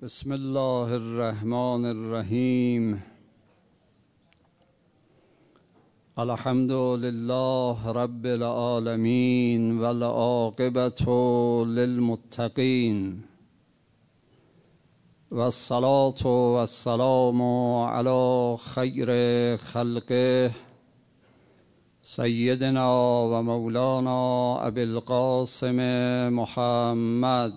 بسم الله الرحمن الرحیم. الحمد لله رب العالمین والعاقبة للمتقین والصلاة والسلام علی خیر خلقه سیدنا و مولانا ابی القاسم محمد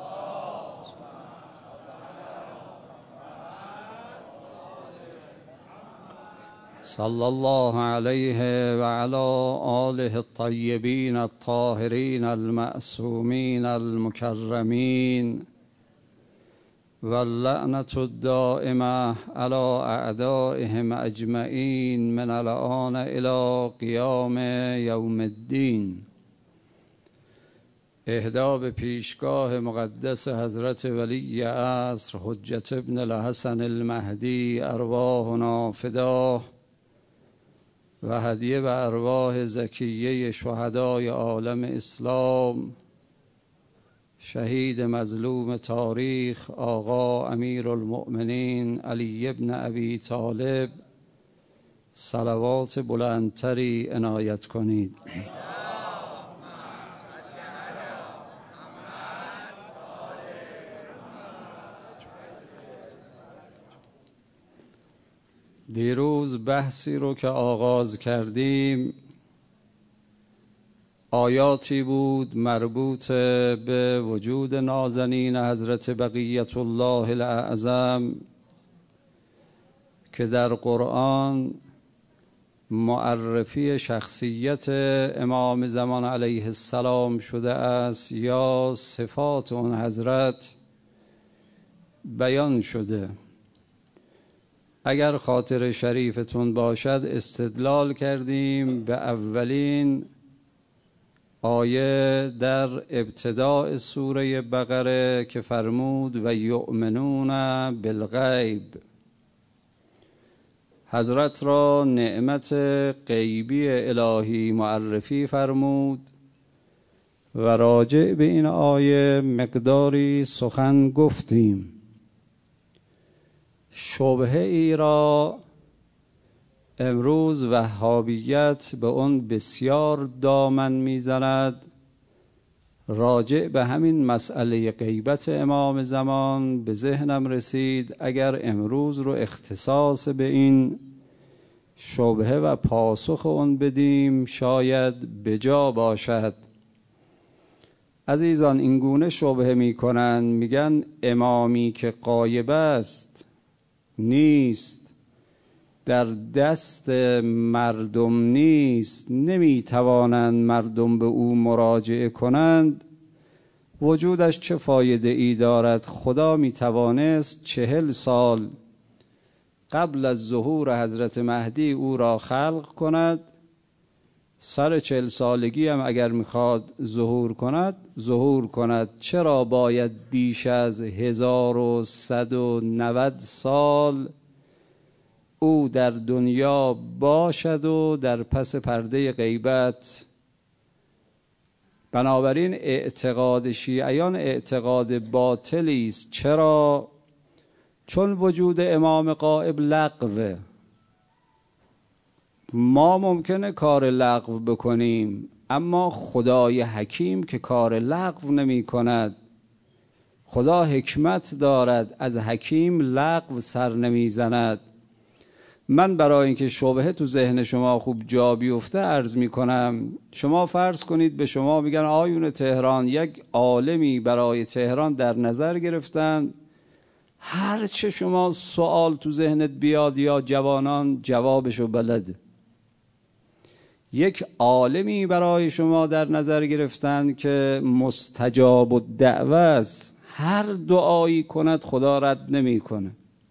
صلی الله علیه و علی آله الطیبین الطاهرین المعصومین المکرمین واللعنة الدائمة على اعدائهم اجمعین من الآن الی قیام یوم الدین. اهدا به پیشگاه مقدس حضرت ولی عصر حجت ابن الحسن المهدی ارواحنا فداه و هدیه به ارواح زکیه شهدای عالم اسلام، شهید مظلوم تاریخ آقا امیرالمؤمنین علی ابن ابی طالب، صلوات بلندتری عنایت کنید. دیروز بحثی رو که آغاز کردیم آیاتی بود مربوط به وجود نازنین حضرت بقیت الله الاعظم که در قرآن معرفی شخصیت امام زمان علیه السلام شده است یا صفات اون حضرت بیان شده. اگر خاطر شریفتون باشد استدلال کردیم به اولین آیه در ابتداء سوره بقره که فرمود و یؤمنون بالغیب. حضرت را نعمت غیبی الهی معرفی فرمود و راجع به این آیه مقداری سخن گفتیم. شبهه ای را امروز وهابیت به اون بسیار دامن میزند. راجع به همین مسئله غیبت امام زمان به ذهنم رسید اگر امروز رو اختصاص به این شبهه و پاسخ اون بدیم شاید بجا باشد. عزیزان این گونه شبهه میکنن، میگن امامی که غایب است نیست، در دست مردم نیست، نمیتوانند مردم به او مراجعه کنند، وجودش چه فایده ای دارد؟ خدا میتوانست 40 سال قبل از ظهور حضرت مهدی او را خلق کند، سر 40 سالگی هم اگر میخواد ظهور کند. چرا باید بیش از 1190 سال او در دنیا باشد و در پس پرده غیبت؟ بنابراین اعتقاد شیعیان اعتقاد باطلی است. چرا؟ چون وجود امام غائب لغوه. ما ممکنه کار لغو بکنیم اما خدای حکیم که کار لغو نمی کند. خدا حکمت دارد، از حکیم لغو سر نمی زند. من برای اینکه شبهه تو ذهن شما خوب جا بیفته عرض می کنم. شما فرض کنید به شما میگن آیون تهران یک عالمی برای تهران در نظر گرفتن، هر چه شما سوال تو ذهنت بیاد یا جوانان جوابشو بلده. یک عالمی برای شما در نظر گرفتن که مستجاب الدعوه است، هر دعایی کند خدا رد نمی کنه.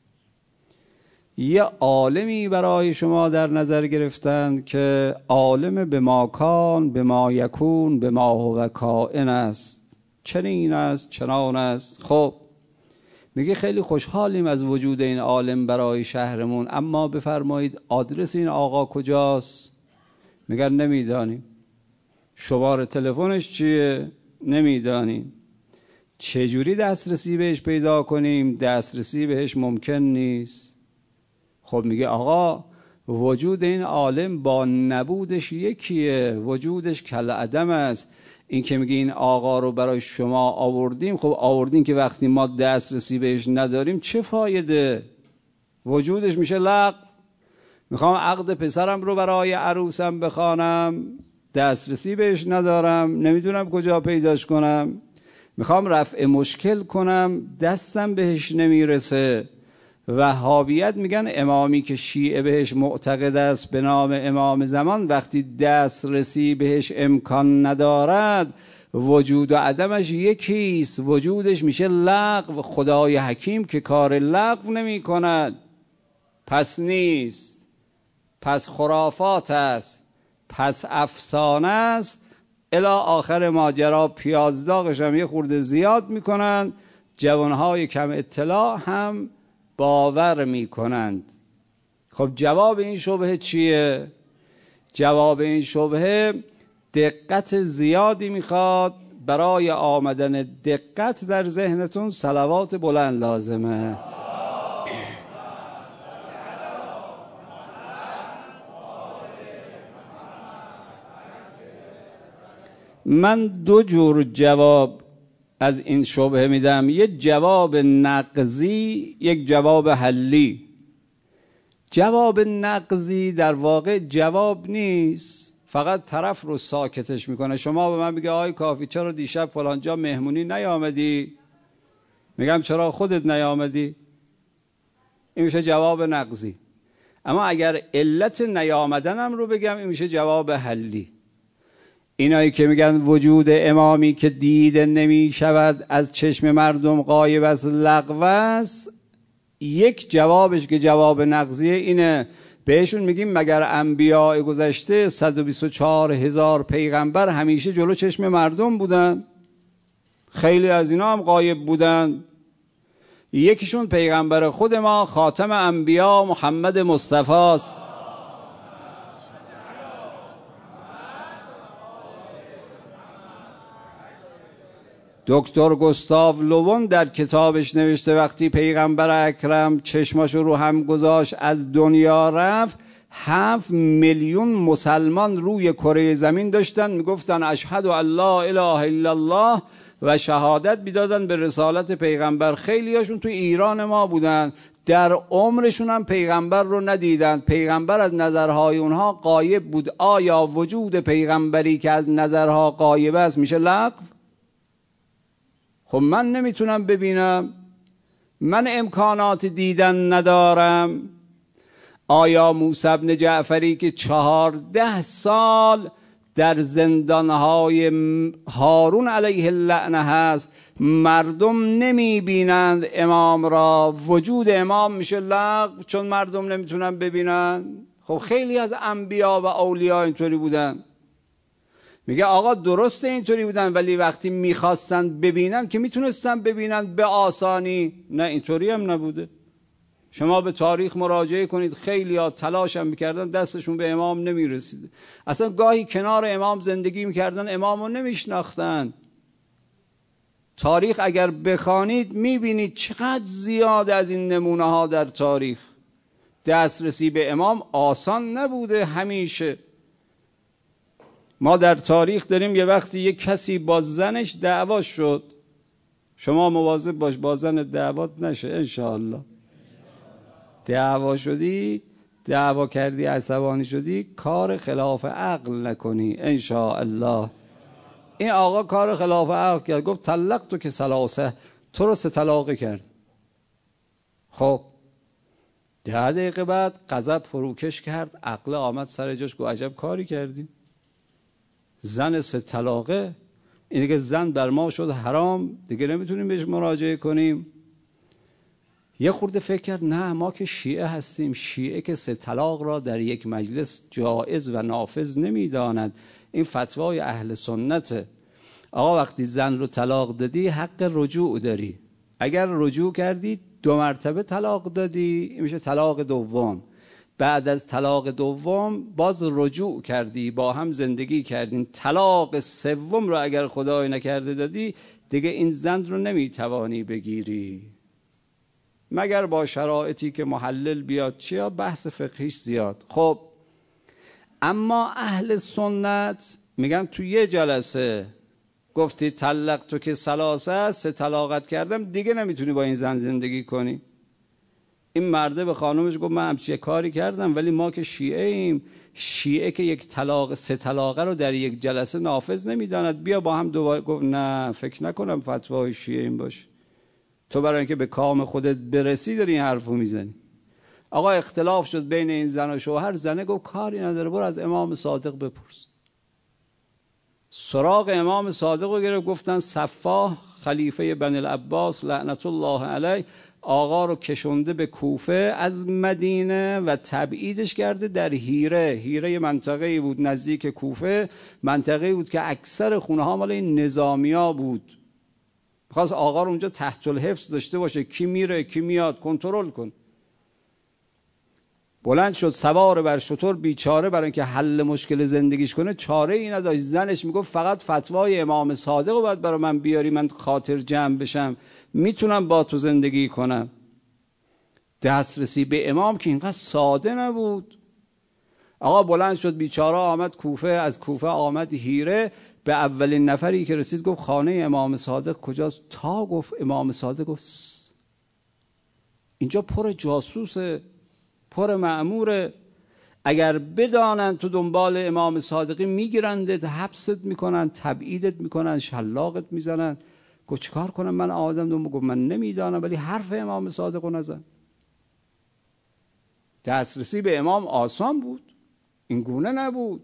یه عالمی برای شما در نظر گرفتن که عالم به ما کان به ما یکون به ما هو کائن است، چنین است چنان است. خب میگه خیلی خوشحالیم از وجود این عالم برای شهرمون، اما بفرمایید آدرس این آقا کجاست؟ میگن نمیدانیم. شماره تلفنش چیه؟ نمیدانیم. چجوری دسترسی بهش پیدا کنیم؟ دسترسی بهش ممکن نیست. خب میگه آقا وجود این عالم با نبودش یکیه، وجودش کل عدم است. این که میگه این آقا رو برای شما آوردیم، خب آوردیم که وقتی ما دسترسی بهش نداریم چه فایده؟ وجودش میشه لغو. میخوام عقد پسرم رو برای عروسم بخوانم، دسترسی بهش ندارم، نمیدونم کجا پیداش کنم. میخوام رفع مشکل کنم، دستم بهش نمیرسه. وهابیت میگن امامی که شیعه بهش معتقد است به نام امام زمان، وقتی دسترسی بهش امکان ندارد، وجود و عدمش یکیست، وجودش میشه لغو. خدای حکیم که کار لغو نمی کند، پس نیست، پس خرافات است، پس افسانه است. الی آخر ماجرا. پیازداغش هم یه خورده زیاد میکنن، جوانهای کم اطلاع هم باور میکنند. خب جواب این شبهه چیه؟ جواب این شبهه دقت زیادی میخواد. برای آمدن دقت در ذهنتون صلوات بلند لازمه. من دو جور جواب از این شبهه میدم، یک جواب نقضی، یک جواب حلی. جواب نقضی در واقع جواب نیست، فقط طرف رو ساکتش میکنه. شما به من میگه آی کافی چرا دیشب فلان جا مهمونی نیامدی؟ میگم چرا خودت نیامدی؟ این میشه جواب نقضی. اما اگر علت نیامدنم رو بگم، این میشه جواب حلی. اینایی که میگن وجود امامی که دیده نمی شود، از چشم مردم غایب است، لغو است، یک جوابش که جواب نقضیه اینه، بهشون میگیم مگر انبیاء گذشته 124,000 پیغمبر همیشه جلو چشم مردم بودن؟ خیلی از اینا هم غایب بودن. یکیشون پیغمبر خود ما خاتم انبیاء محمد مصطفی است. دکتر گوستاو لوون در کتابش نوشته وقتی پیغمبر اکرم چشماشو رو هم گذاشت از دنیا رفت، 7 میلیون مسلمان روی کره زمین داشتن میگفتن اشهد ان لا اله الا الله و شهادت میدادن به رسالت پیغمبر. خیلی هاشون تو ایران ما بودن، در عمرشون هم پیغمبر رو ندیدن، پیغمبر از نظرهای اونها غایب بود. آیا وجود پیغمبری که از نظرها غایب است میشه لغو؟ خب من نمیتونم ببینم، من امکانات دیدن ندارم. آیا موسی بن جعفری که 14 سال در زندانهای هارون علیه اللعنه هست، مردم نمی بینند امام را، وجود امام میشه لغو چون مردم نمیتونن ببینن؟ خب خیلی از انبیا و اولیاء اینطوری بودن. میگه آقا درسته اینطوری بودن، ولی وقتی میخواستن ببینن که میتونستن ببینن به آسانی؟ نه، اینطوری هم نبوده. شما به تاریخ مراجعه کنید، خیلی ها تلاش هم میکردن، دستشون به امام نمیرسید. اصلا گاهی کنار امام زندگی میکردن، امام رو نمیشناختن. تاریخ اگر بخوانید میبینید چقدر زیاد از این نمونه ها در تاریخ. دسترسی به امام آسان نبوده همیشه. ما در تاریخ داریم یه وقتی یک کسی با زنش دعوا شد. شما مواظب باش با زن دعوات نشه انشاءالله. دعوا شدی، دعوا کردی، عصبانی شدی، کار خلاف عقل نکنی انشاءالله. این آقا کار خلاف عقل کرد، گفت طلق تو که ثلاثه، تو رو 3 طلاقه کرد. خب 10 دقیقه بعد غضب فروکش کرد، عقل آمد سر جاش، گفت عجب کاری کردیم. زن 3 طلاقه، این دیگه زن بر ما شد حرام، دیگه نمیتونیم بهش مراجعه کنیم. یه خورده فکر کرد نه ما که شیعه هستیم، شیعه که 3 طلاق را در یک مجلس جائز و نافذ نمیداند، این فتوای اهل سنته. آقا وقتی زن رو طلاق دادی حق رجوع داری، اگر رجوع کردی 2 مرتبه طلاق دادی، این میشه طلاق دوم. بعد از طلاق دوم باز رجوع کردی، با هم زندگی کردین، طلاق سوم رو اگر خدای نکرده دادی، دیگه این زن رو نمیتوانی بگیری مگر با شرایطی که محلل بیاد چیا بحث فقهیش زیاد. خب اما اهل سنت میگن تو یه جلسه گفتی طلق تو که ثلاثه 3 طلاقت کردم دیگه نمیتونی با این زن زندگی کنی. این مرده به خانومش گفت من همچین کاری کردم ولی ما که شیعه ایم، شیعه که 1 طلاق 3 طلاقه رو در یک جلسه نافذ نمیداند، بیا با هم دوباره. گفت نه فکر نکنم فتوای شیعه این باشه، تو برای اینکه به کام خودت برسی داری این حرفو میزنی. آقا اختلاف شد بین این زن و شوهر، زنه گفت کاری نداره برو از امام صادق بپرس. سراغ امام صادق رو گرفت، گفتن صفاح خلیفه بنی العباس لعنت الله علیه آقا رو کشونده به کوفه از مدینه و تبعیدش کرده در هیره. هیره منطقه‌ای بود نزدیک کوفه، منطقه‌ای بود که اکثر خونه ها مال این نظامیا بود. خواست آقا رو اونجا تحت الحفظ داشته باشه، کی میره کی میاد کنترل کن. بلند شد سوار بر شتر بیچاره برای اینکه حل مشکل زندگیش کنه چاره ای نداشت. زنش میگفت فقط فتوای امام صادق رو باید برای من بیاری، من خاطر جمع بشم میتونم با تو زندگی کنم. دسترسی به امام که اینقدر ساده نبود. آقا بلند شد بیچاره آمد کوفه، از کوفه آمد هیره. به اولین نفری که رسید گفت خانه امام صادق کجاست؟ تا گفت امام صادق گفت اینجا پر جاسوسه، پر مأموره، اگر بدانن تو دنبال امام صادقی میگیرندت، حبست میکنن، تبعیدت میکنن، شلاقت میزنن. گفت چیکار کنم من آدم دوم؟ گفت من نمیدانم ولی حرف امام صادقو نزن. دسترسی به امام آسان بود، این گونه نبود.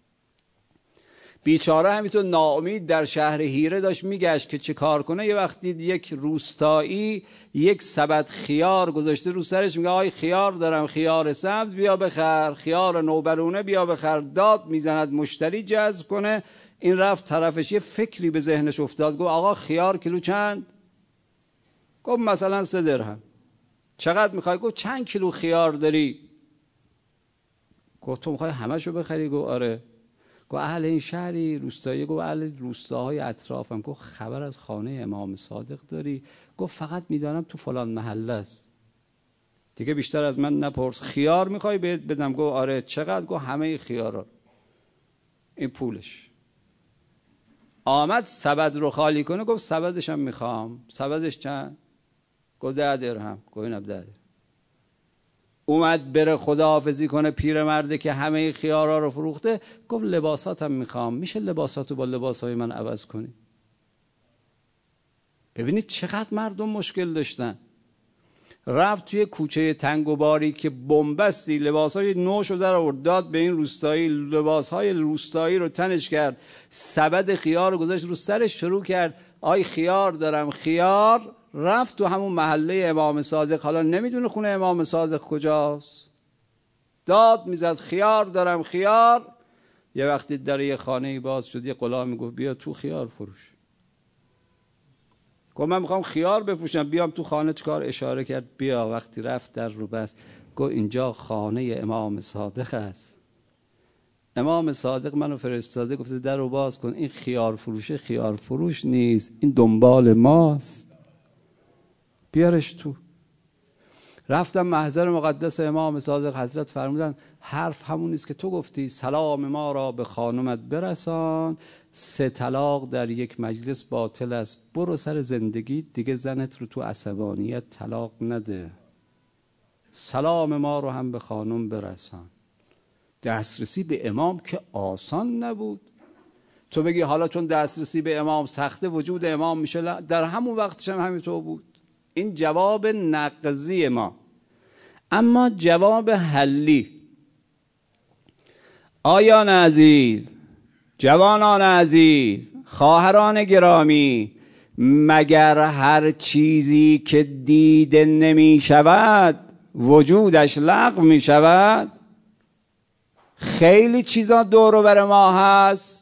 بیچاره همینطور ناامید در شهر هیره داشت میگشت که چه کار کنه. یه وقت دید یک روستایی 1 سبد خیار گذاشته رو سرش، میگه آی خیار دارم، خیار سبز بیا بخر، خیار نوبرونه بیا بخر. داد میزند مشتری جذب کنه. این رفت طرفش، یه فکری به ذهنش افتاد، گفت آقا خیار کیلو چند؟ گفت مثلا 3 درهم. چقدر میخوای؟ گفت چند کیلو خیار داری؟ گفت تو میخوای همشو بخری؟ گفت آره. گفت اهل این شهری روستایی؟ گفت اهل روستاهای اطرافم. گفت خبر از خانه امام صادق داری؟ گفت فقط میدانم تو فلان محله است، دیگه بیشتر از من نپرس. خیار میخوای بهت بدم؟ گفت آره. چقدر؟ گفت همه خیارا. این پولش. آمد سبد رو خالی کنه، گفت سبدش هم میخوام. سبدش چند؟ گفت 10 درهم. گفت اینم 10 درهم. اومد بره خداحافظی کنه پیرمرده که همه خیارا رو فروخته، گفت لباساتم میخوام، میشه لباساتو با لباسای من عوض کنی؟ ببینید چقدر مردم مشکل داشتن. رفت توی کوچه تنگ و باری که بنبستی، لباسای نوشو در آورد داد به این روستایی، لباسهای روستایی رو تنش کرد، سبد خیار رو گذاشت رو سرش، شروع کرد آی خیار دارم خیار. رفت تو همون محله امام صادق، حالا نمیدونه خونه امام صادق کجاست، داد میزد خیار دارم خیار. یه وقتی در یه خانه باز شد، یه غلام میگفت بیا تو خیار فروش. گفت من میخوام خیار بفروشم، بیام تو خانه چکار؟ اشاره کرد بیا. وقتی رفت در رو بست، گفت اینجا خانه امام صادق است. امام صادق منو فرستاده گفته در رو باز کن. این خیار فروشه خیار فروش نیست، این دنبال ماست، بیارش تو. رفتم محضر مقدس امام صادق، حضرت فرمودن حرف همون نیست که تو گفتی، سلام ما را به خانومت برسان، 3 طلاق در یک مجلس باطل است، برو سر زندگی دیگه زنت رو تو عصبانیت طلاق نده، سلام ما رو هم به خانم برسان. دسترسی به امام که آسان نبود. تو بگی حالا چون دسترسی به امام سخته وجود امام میشه، در همون وقتش هم همینطور بود. این جواب نقضی ما. اما جواب حلی، آیان عزیز، جوانان عزیز، خواهران گرامی، مگر هر چیزی که دیده نمی شود وجودش لغو می شود؟ خیلی چیزا دور و بر ما هست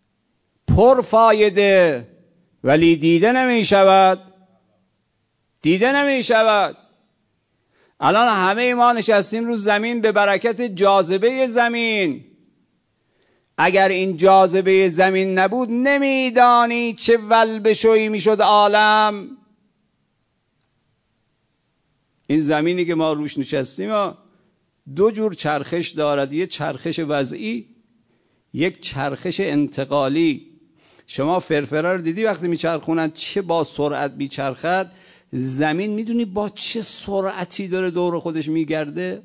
پرفایده ولی دیده نمی شود. دیده نمی شود. الان همه ما نشستیم رو زمین به برکت جاذبه زمین. اگر این جاذبه زمین نبود نمیدانی چه ولبشویی میشد عالم. این زمینی که ما روش نشستیم دو جور چرخش دارد، یک چرخش وضعی، یک چرخش انتقالی. شما فرفره رو دیدی وقتی میچرخونن چه با سرعت میچرخد؟ زمین میدونی با چه سرعتی داره دور خودش میگرده؟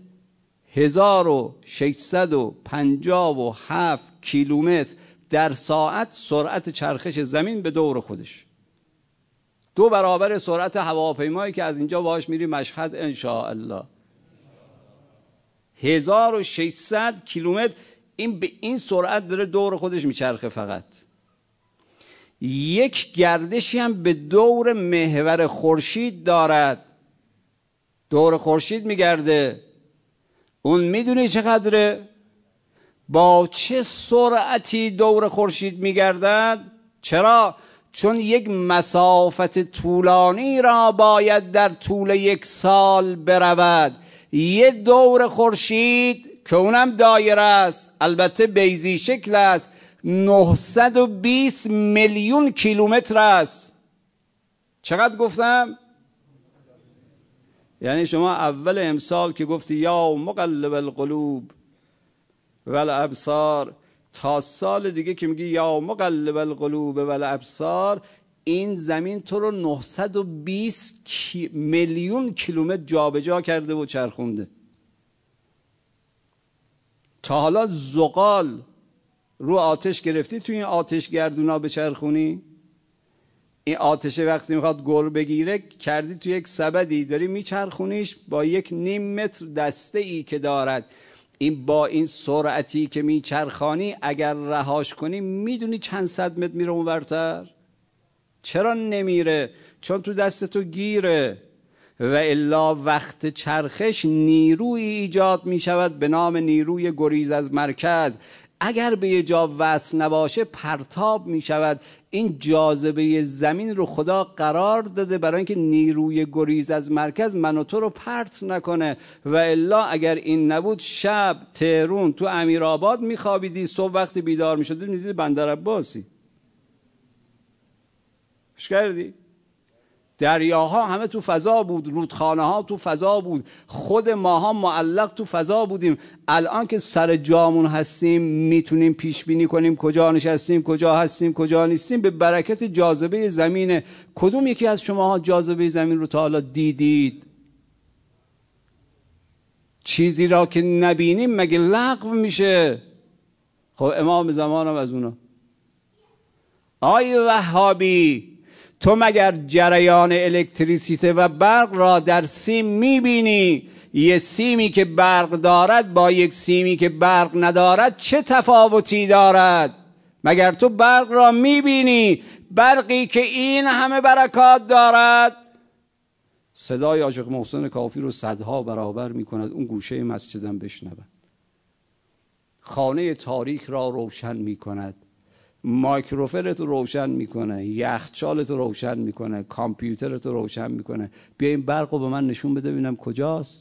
1657 کیلومتر در ساعت سرعت چرخش زمین به دور خودش، 2 برابر سرعت هواپیمایی که از اینجا باهاش میری مشهد انشاءالله. 1600 کیلومتر این به این سرعت داره دور خودش میچرخه. فقط یک گردشی هم به دور محور خورشید دارد، دور خورشید میگرده. اون میدونی چقدره؟ با چه سرعتی دور خورشید میگردد؟ چرا؟ چون یک مسافت طولانی را باید در طول 1 سال برود. یه دور خورشید که اونم دایره است، البته بیضی شکل است، 920 میلیون کیلومتر است. چقدر گفتم؟ یعنی شما اول امسال که گفتی یا مقلب القلوب والابصار، تا سال دیگه که میگی یا مقلب القلوب والابصار، این زمین تو رو 920 میلیون کیلومتر جابجا کرده و چرخونده. تا حالا زغال رو آتش گرفتی تو این آتش گردونا بچرخونی؟ این آتشه وقتی میخواد گل بگیره کردی تو یک سبدی داری میچرخونیش با 1.5 متر دسته ای که دارد. این با این سرعتی که میچرخانی اگر رهاش کنی میدونی چند صد متر میره اونورتر؟ چرا نمیره؟ چون تو دست تو گیره. و الا وقت چرخش نیروی ایجاد میشود به نام نیروی گریز از مرکز. اگر به یه جا وصل نباشه پرتاب می شود. این جاذبه زمین رو خدا قرار داده برای اینکه نیروی گریز از مرکز من و تو رو پرت نکنه. و الا اگر این نبود شب تهرون تو امیرآباد میخوابیدی، صبح وقتی بیدار میشدی میدیدی بندر عباسی. اش کردی؟ دریاها همه تو فضا بود، رودخانه ها تو فضا بود، خود ماها معلق تو فضا بودیم. الان که سر جامون هستیم میتونیم پیش بینی کنیم کجا نشستیم، کجا هستیم، کجا نیستیم، به برکت جاذبه زمینه. کدوم یکی از شماها جاذبه زمین رو تا حالا دیدید؟ چیزی را که نبینیم مگه لغو میشه؟ خب امام زمانم از اونا. آی وهابی، تو مگر جریان الکتریسیته و برق را در سیم میبینی؟ یه سیمی که برق دارد با یک سیمی که برق ندارد چه تفاوتی دارد؟ مگر تو برق را میبینی؟ برقی که این همه برکات دارد. صدای عاشق محسن کافی رو صدها برابر میکند، اون گوشه مسجدم بشنود. خانه تاریک را روشن میکند، مایکروفرت رو روشن میکنه، یخچالت رو روشن میکنه، کامپیوترت رو روشن میکنه. بیا این برق رو به من نشون بده ببینم کجاست.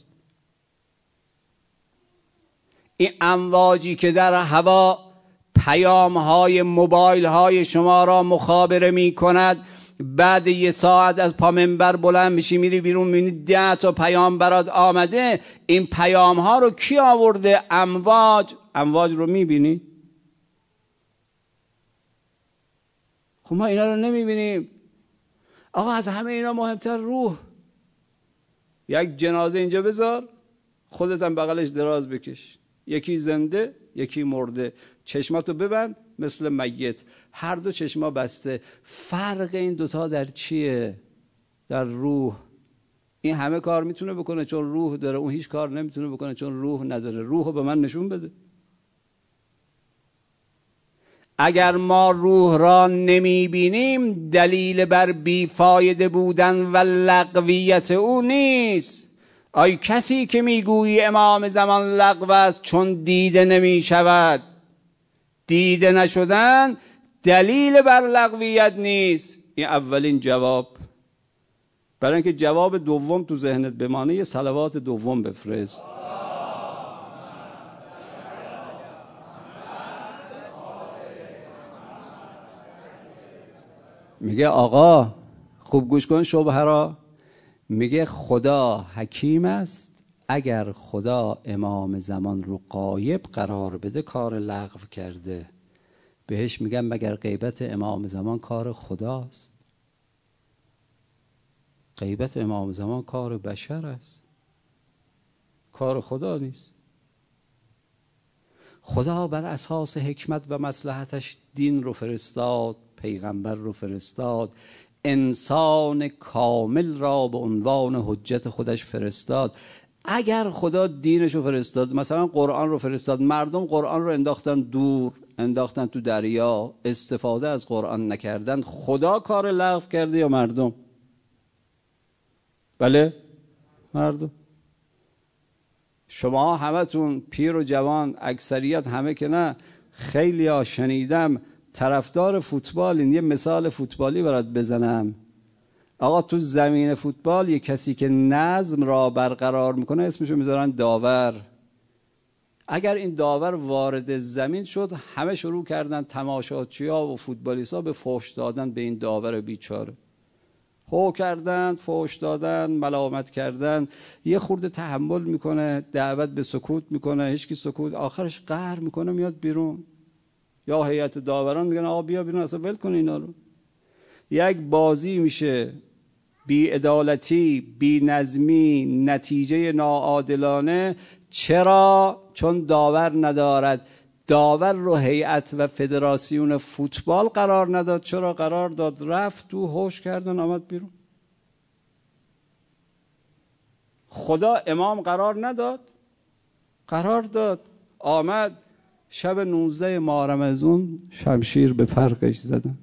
این امواجی که در هوا پیام های موبایل های شما را مخابره میکند، بعد 1 ساعت از پا منبر بلند میشی میری بیرون میبینی 10 تا پیام برات آمده. این پیام ها رو کی آورده؟ امواج رو میبینی؟ خب ما اینا رو نمیبینیم. آقا از همه اینا مهمتر روح. یک جنازه اینجا بذار، خودت هم بغلش دراز بکش، یکی زنده یکی مرده، چشماتو ببند مثل میت، هر دو چشما بسته. فرق این دوتا در چیه؟ در روح. این همه کار میتونه بکنه چون روح داره، اون هیچ کار نمیتونه بکنه چون روح نداره. روح رو به من نشون بده. اگر ما روح را نمی بینیم دلیل بر بیفایده بودن و لغویت او نیست. آی کسی که میگویی امام زمان لغو است چون دیده نمی شود. دیده نشدن دلیل بر لغویت نیست. این اولین جواب. برای اینکه جواب دوم تو ذهنت بمانه یه صلوات دوم بفرست. میگه آقا خوب گوش کن شبهه را. میگه خدا حکیم است، اگر خدا امام زمان رو غایب قرار بده کار لغو کرده. بهش میگم مگر غیبت امام زمان کار خداست؟ غیبت امام زمان کار بشر است، کار خدا نیست. خدا بر اساس حکمت و مصلحتش دین رو فرستاد، پیغمبر رو فرستاد، انسان کامل را به عنوان حجت خودش فرستاد. اگر خدا دینش رو فرستاد، مثلا قرآن رو فرستاد، مردم قرآن رو انداختن دور، انداختن تو دریا، استفاده از قرآن نکردن، خدا کار لغو کرده یا مردم؟ بله مردم. شما همتون پیر و جوان، اکثریت همه که نه، خیلی ها شنیدم طرفدار فوتبالین. یه مثال فوتبالی برات بزنم. آقا تو زمین فوتبال یه کسی که نظم را برقرار میکنه اسمشو میذارن داور. اگر این داور وارد زمین شد، همه شروع کردن تماشاچی‌ها و فوتبالیست‌ها به فحش دادن به این داور بیچاره. هو کردن، فحش دادن، ملامت کردن. یه خورده تحمل میکنه، دعوت به سکوت میکنه، هیچکی سکوت، آخرش قهر میکنه میاد بیرون. یا هیئت داوران میگن آقا بیا بیرون، اصلا ول کن اینا رو. یک بازی میشه بی عدالتی، بی نظمی، نتیجه ناعادلانه. چرا؟ چون داور ندارد. داور رو هیئت و فدراسیون فوتبال قرار نداد. چرا قرار داد؟ رفت تو، هوش کردن، آمد بیرون. خدا امام قرار نداد؟ قرار داد. آمد شب 19 ماه رمضان شمشیر به فرقش زدن.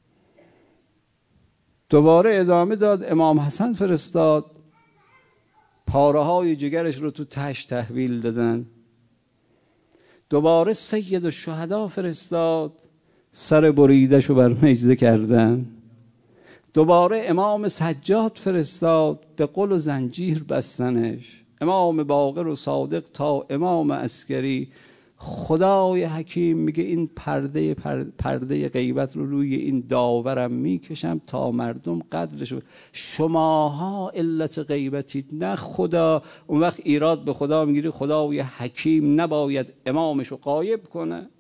دوباره ادامه داد، امام حسن فرستاد، پاره های جگرش رو تو تشت تحویل دادن. دوباره سید الشهدا فرستاد، سر بریدش رو بر مجزه کردن. دوباره امام سجاد فرستاد، به قل و زنجیر بستنش. امام باقر و صادق تا امام عسکری. خدای حکیم میگه این پرده غیبت رو روی این داورم میکشم تا مردم قدرش رو. شماها علت غیبتید نه خدا. اون وقت ایراد به خدا میگیری خدای حکیم نباید امامش رو غایب کنه؟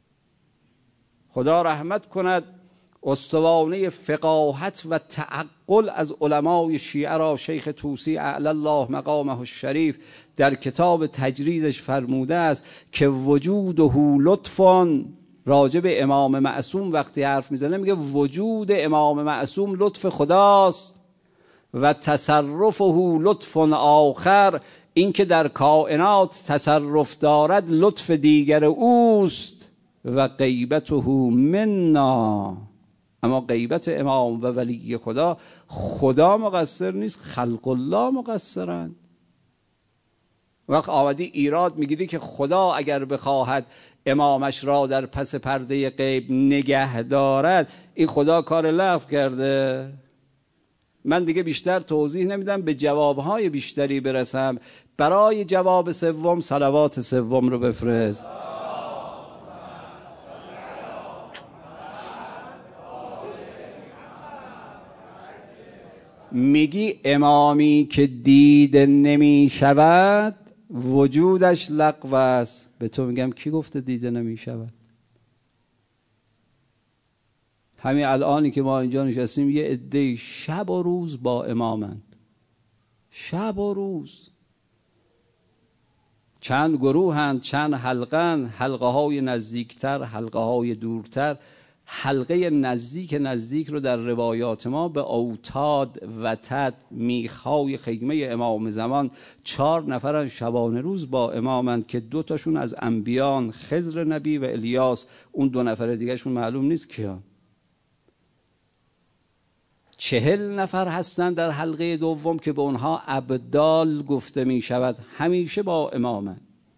خدا رحمت کند استوانه فقاهت و تعقل از علمای شیعه را شیخ طوسی اعلی الله مقامه الشریف در کتاب تجریدش فرموده است که وجوده لطفان. راجع به امام معصوم وقتی حرف میزنه میگه وجود امام معصوم لطف خداست و تصرفه لطف آخر. این که در کائنات تصرف دارد لطف دیگر اوست. و غیبته منا. اما غیبت امام و ولی خدا مقصر نیست، خلق الله مقصرند. وقت آمدی ایراد میگیری که خدا اگر بخواهد امامش را در پس پرده غیب نگه دارد، این خدا کار لغو کرده. من دیگه بیشتر توضیح نمیدم، به جوابهای بیشتری برسم. برای جواب سوم صلوات سوم رو بفرست. میگی امامی که دیده نمی شود وجودش لغو است. به تو میگم کی گفته دیده نمی شود؟ همین الانی که ما اینجا نشستیم یه عده شب و روز با امامند. شب و روز چند گروهند، چند حلقن، حلقه های نزدیکتر، حلقه های دورتر. حلقه نزدیک رو در روایات ما به اوتاد وتد میخای خیمه امام زمان 4 نفرن شبانه روز با امامند که 2 تاشون از انبیان، خضر نبی و الیاس. اون 2 نفر دیگه شون معلوم نیست کیان. 40 نفر هستند در حلقه دوم که به اونها ابدال گفته می شود، همیشه با امامند.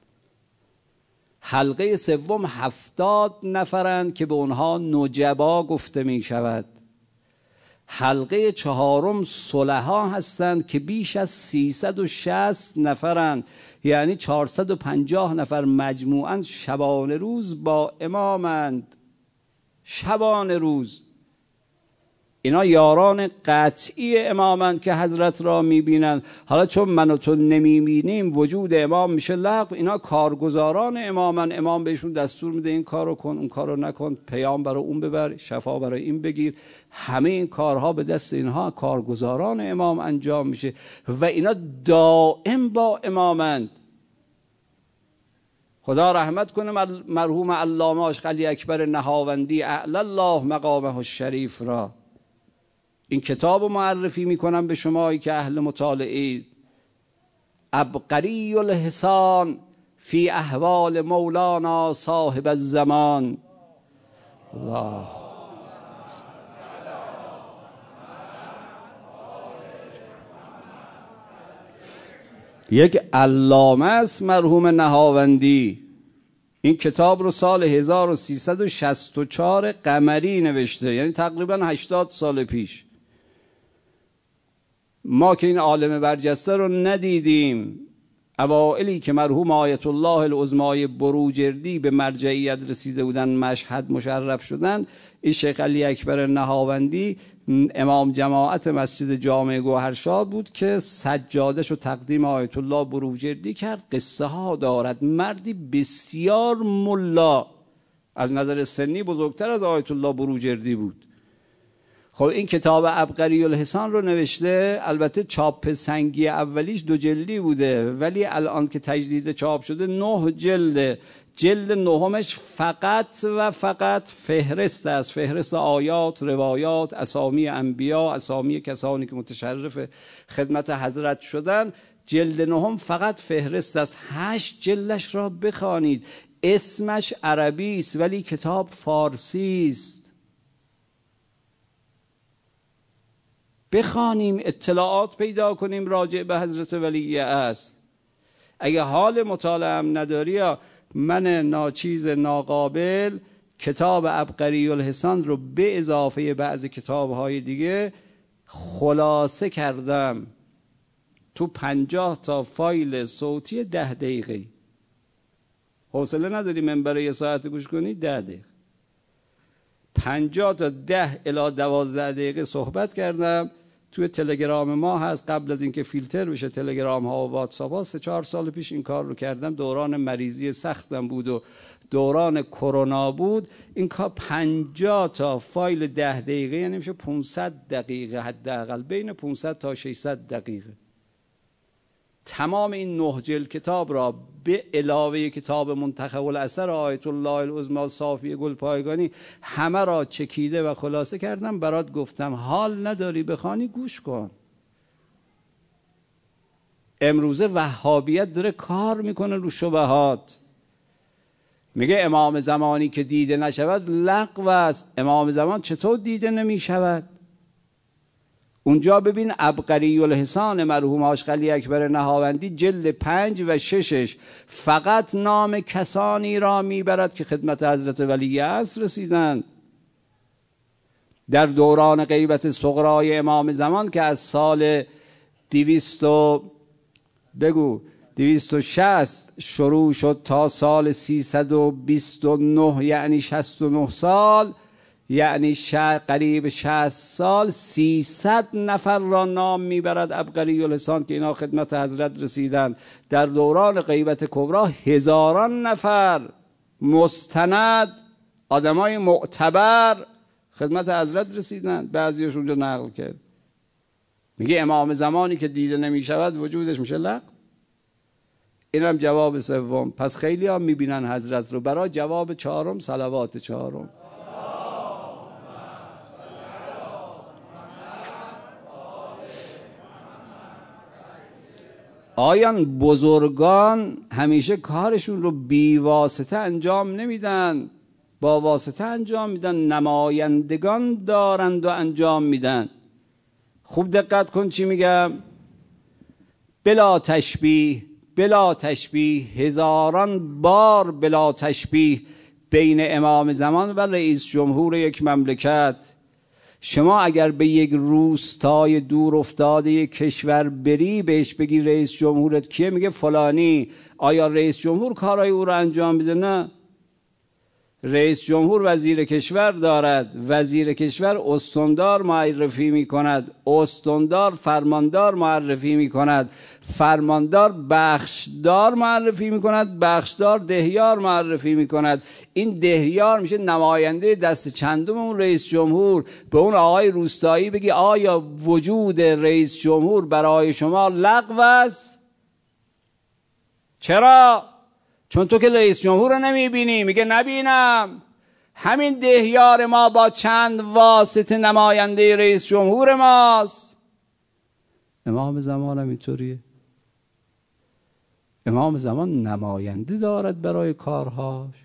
حلقه سوم 70 نفرند که به اونها نجبا گفته می شود. حلقه 4 صلحا هستند که بیش از 360 نفرند، یعنی 450 نفر مجموعاً شبانه روز با امامند. شبانه روز. اینا یاران قطعی امامند که حضرت را میبینن. حالا چون من و تو نمیبینیم وجود امام میشه لغو. اینا کارگزاران امامن، امام بهشون دستور میده این کارو کن اون کارو نکن، پیام برای اون ببر، شفا برای این بگیر. همه این کارها به دست اینها کارگزاران امام انجام میشه و اینا دائم با امامند. خدا رحمت کنه مرحوم علامه آشقلی اکبر نهاوندی اعلی الله مقامه الشریف را. این کتاب معرفی میکنم به شمایی که اهل مطالعید. عبقری الحسان فی احوال مولانا صاحب الزمان. الله یک علامه است مرحوم نهاوندی. این کتاب رو سال 1364 قمری نوشته، یعنی تقریبا 80 سال پیش. ما که این عالم برجسته رو ندیدیم. اوائلی که مرحوم آیت الله العظمای بروجردی به مرجعیت رسیده بودن، مشهد مشرف شدن، این شیخ علی اکبر نهاوندی امام جماعت مسجد جامع گوهرشاد بود که سجادش رو تقدیم آیت الله بروجردی کرد. قصه ها دارد. مردی بسیار ملا، از نظر سنی بزرگتر از آیت الله بروجردی بود. خب این کتاب عبقری الحسان رو نوشته. البته چاپ سنگی اولیش 2 جلدی بوده، ولی الان که تجدید چاپ شده 9 جلده. جلد نهمش فقط و فقط فهرست است، فهرست آیات، روایات، اسامی انبیا، اسامی کسانی که متشرف خدمت حضرت شدن. جلد نهم فقط فهرست است. 8 جلدش را بخوانید. اسمش عربی است ولی کتاب فارسی است. بخوانیم، اطلاعات پیدا کنیم راجع به حضرت ولی است. اگه حال مطالعه هم نداری، من ناچیز ناقابل کتاب عبقری الحسان رو به اضافه بعض کتاب‌های دیگه خلاصه کردم تو 50 تا فایل صوتی 10 دقیقه. حوصله نداری منبر یه ساعت گوش کنی؟ 10 دقیقه. 50 تا 10 الی 12 دقیقه صحبت کردم. توی تلگرام ما هست، قبل از اینکه فیلتر بشه تلگرام ها و واتساپ ها. 3-4 سال پیش این کار رو کردم. دوران مریضی سختم بود و دوران کرونا بود. این کار 50 تا فایل 10 دقیقه، یعنی میشه 500 دقیقه حداقل، بین 500 تا 600 دقیقه. تمام این 9 جلد کتاب را به علاوه کتاب منتخب الاثر آیت الله العظمی صافی گلپایگانی همه را چکیده و خلاصه کردم برات گفتم. حال نداری بخوانی؟ گوش کن. امروزه وهابیت داره کار میکنه رو شبهات. میگه امام زمانی که دیده نشود لغو است. امام زمان چطور دیده نمیشود؟ اونجا ببین عبقری الحسان مرحوم آشقلی اکبر نهاوندی جلد 5 و 6 فقط نام کسانی را میبرد که خدمت حضرت ولی عصر رسیدند. در دوران غیبت صغرای امام زمان که از سال 260 شروع شد تا سال 329، یعنی 69 سال، یعنی قریب 60 سال، 300 نفر را نام میبرد عبقری الحسان که اینا خدمت حضرت رسیدند. در دوران غیبت کبرا هزاران نفر مستند، آدمای معتبر خدمت حضرت رسیدند. بعضیش اونجا نقل کرد. میگه امام زمانی که دیده نمیشود وجودش میشه لغو. اینم جواب سوم. پس خیلی ها میبینن حضرت رو. برای جواب چهارم صلوات چهارم. آیان بزرگان همیشه کارشون رو بی واسطه انجام نمیدن، با واسطه انجام میدن. نمایندگان دارند و انجام میدن. خوب دقت کن چی میگم. بلا تشبیه، بلا تشبیه، هزاران بار بلا تشبیه بین امام زمان و رئیس جمهور یک مملکت. شما اگر به یک روستای دور افتاده یک کشور بری، بهش بگی رئیس جمهورت کیه، میگه فلانی. آیا رئیس جمهور کارای او رو انجام میده؟ نه. رئیس جمهور وزیر کشور دارد، وزیر کشور استاندار معرفی می کند، استاندار فرماندار معرفی می کند، فرماندار بخشدار معرفی می کند، بخشدار دهیار معرفی می کند. این دهیار میشه نماینده دست چندم اون رئیس جمهور. به اون آقای روستایی بگی آیا وجود رئیس جمهور برای شما لغو است؟ چرا؟ چون تو که رئیس جمهور رو نمیبینی. میگه نبینم. همین دهیار ما با چند واسطه نماینده رئیس جمهور ماست. امام زمان هم اینطوریه. امام زمان نماینده دارد برای کارهاش.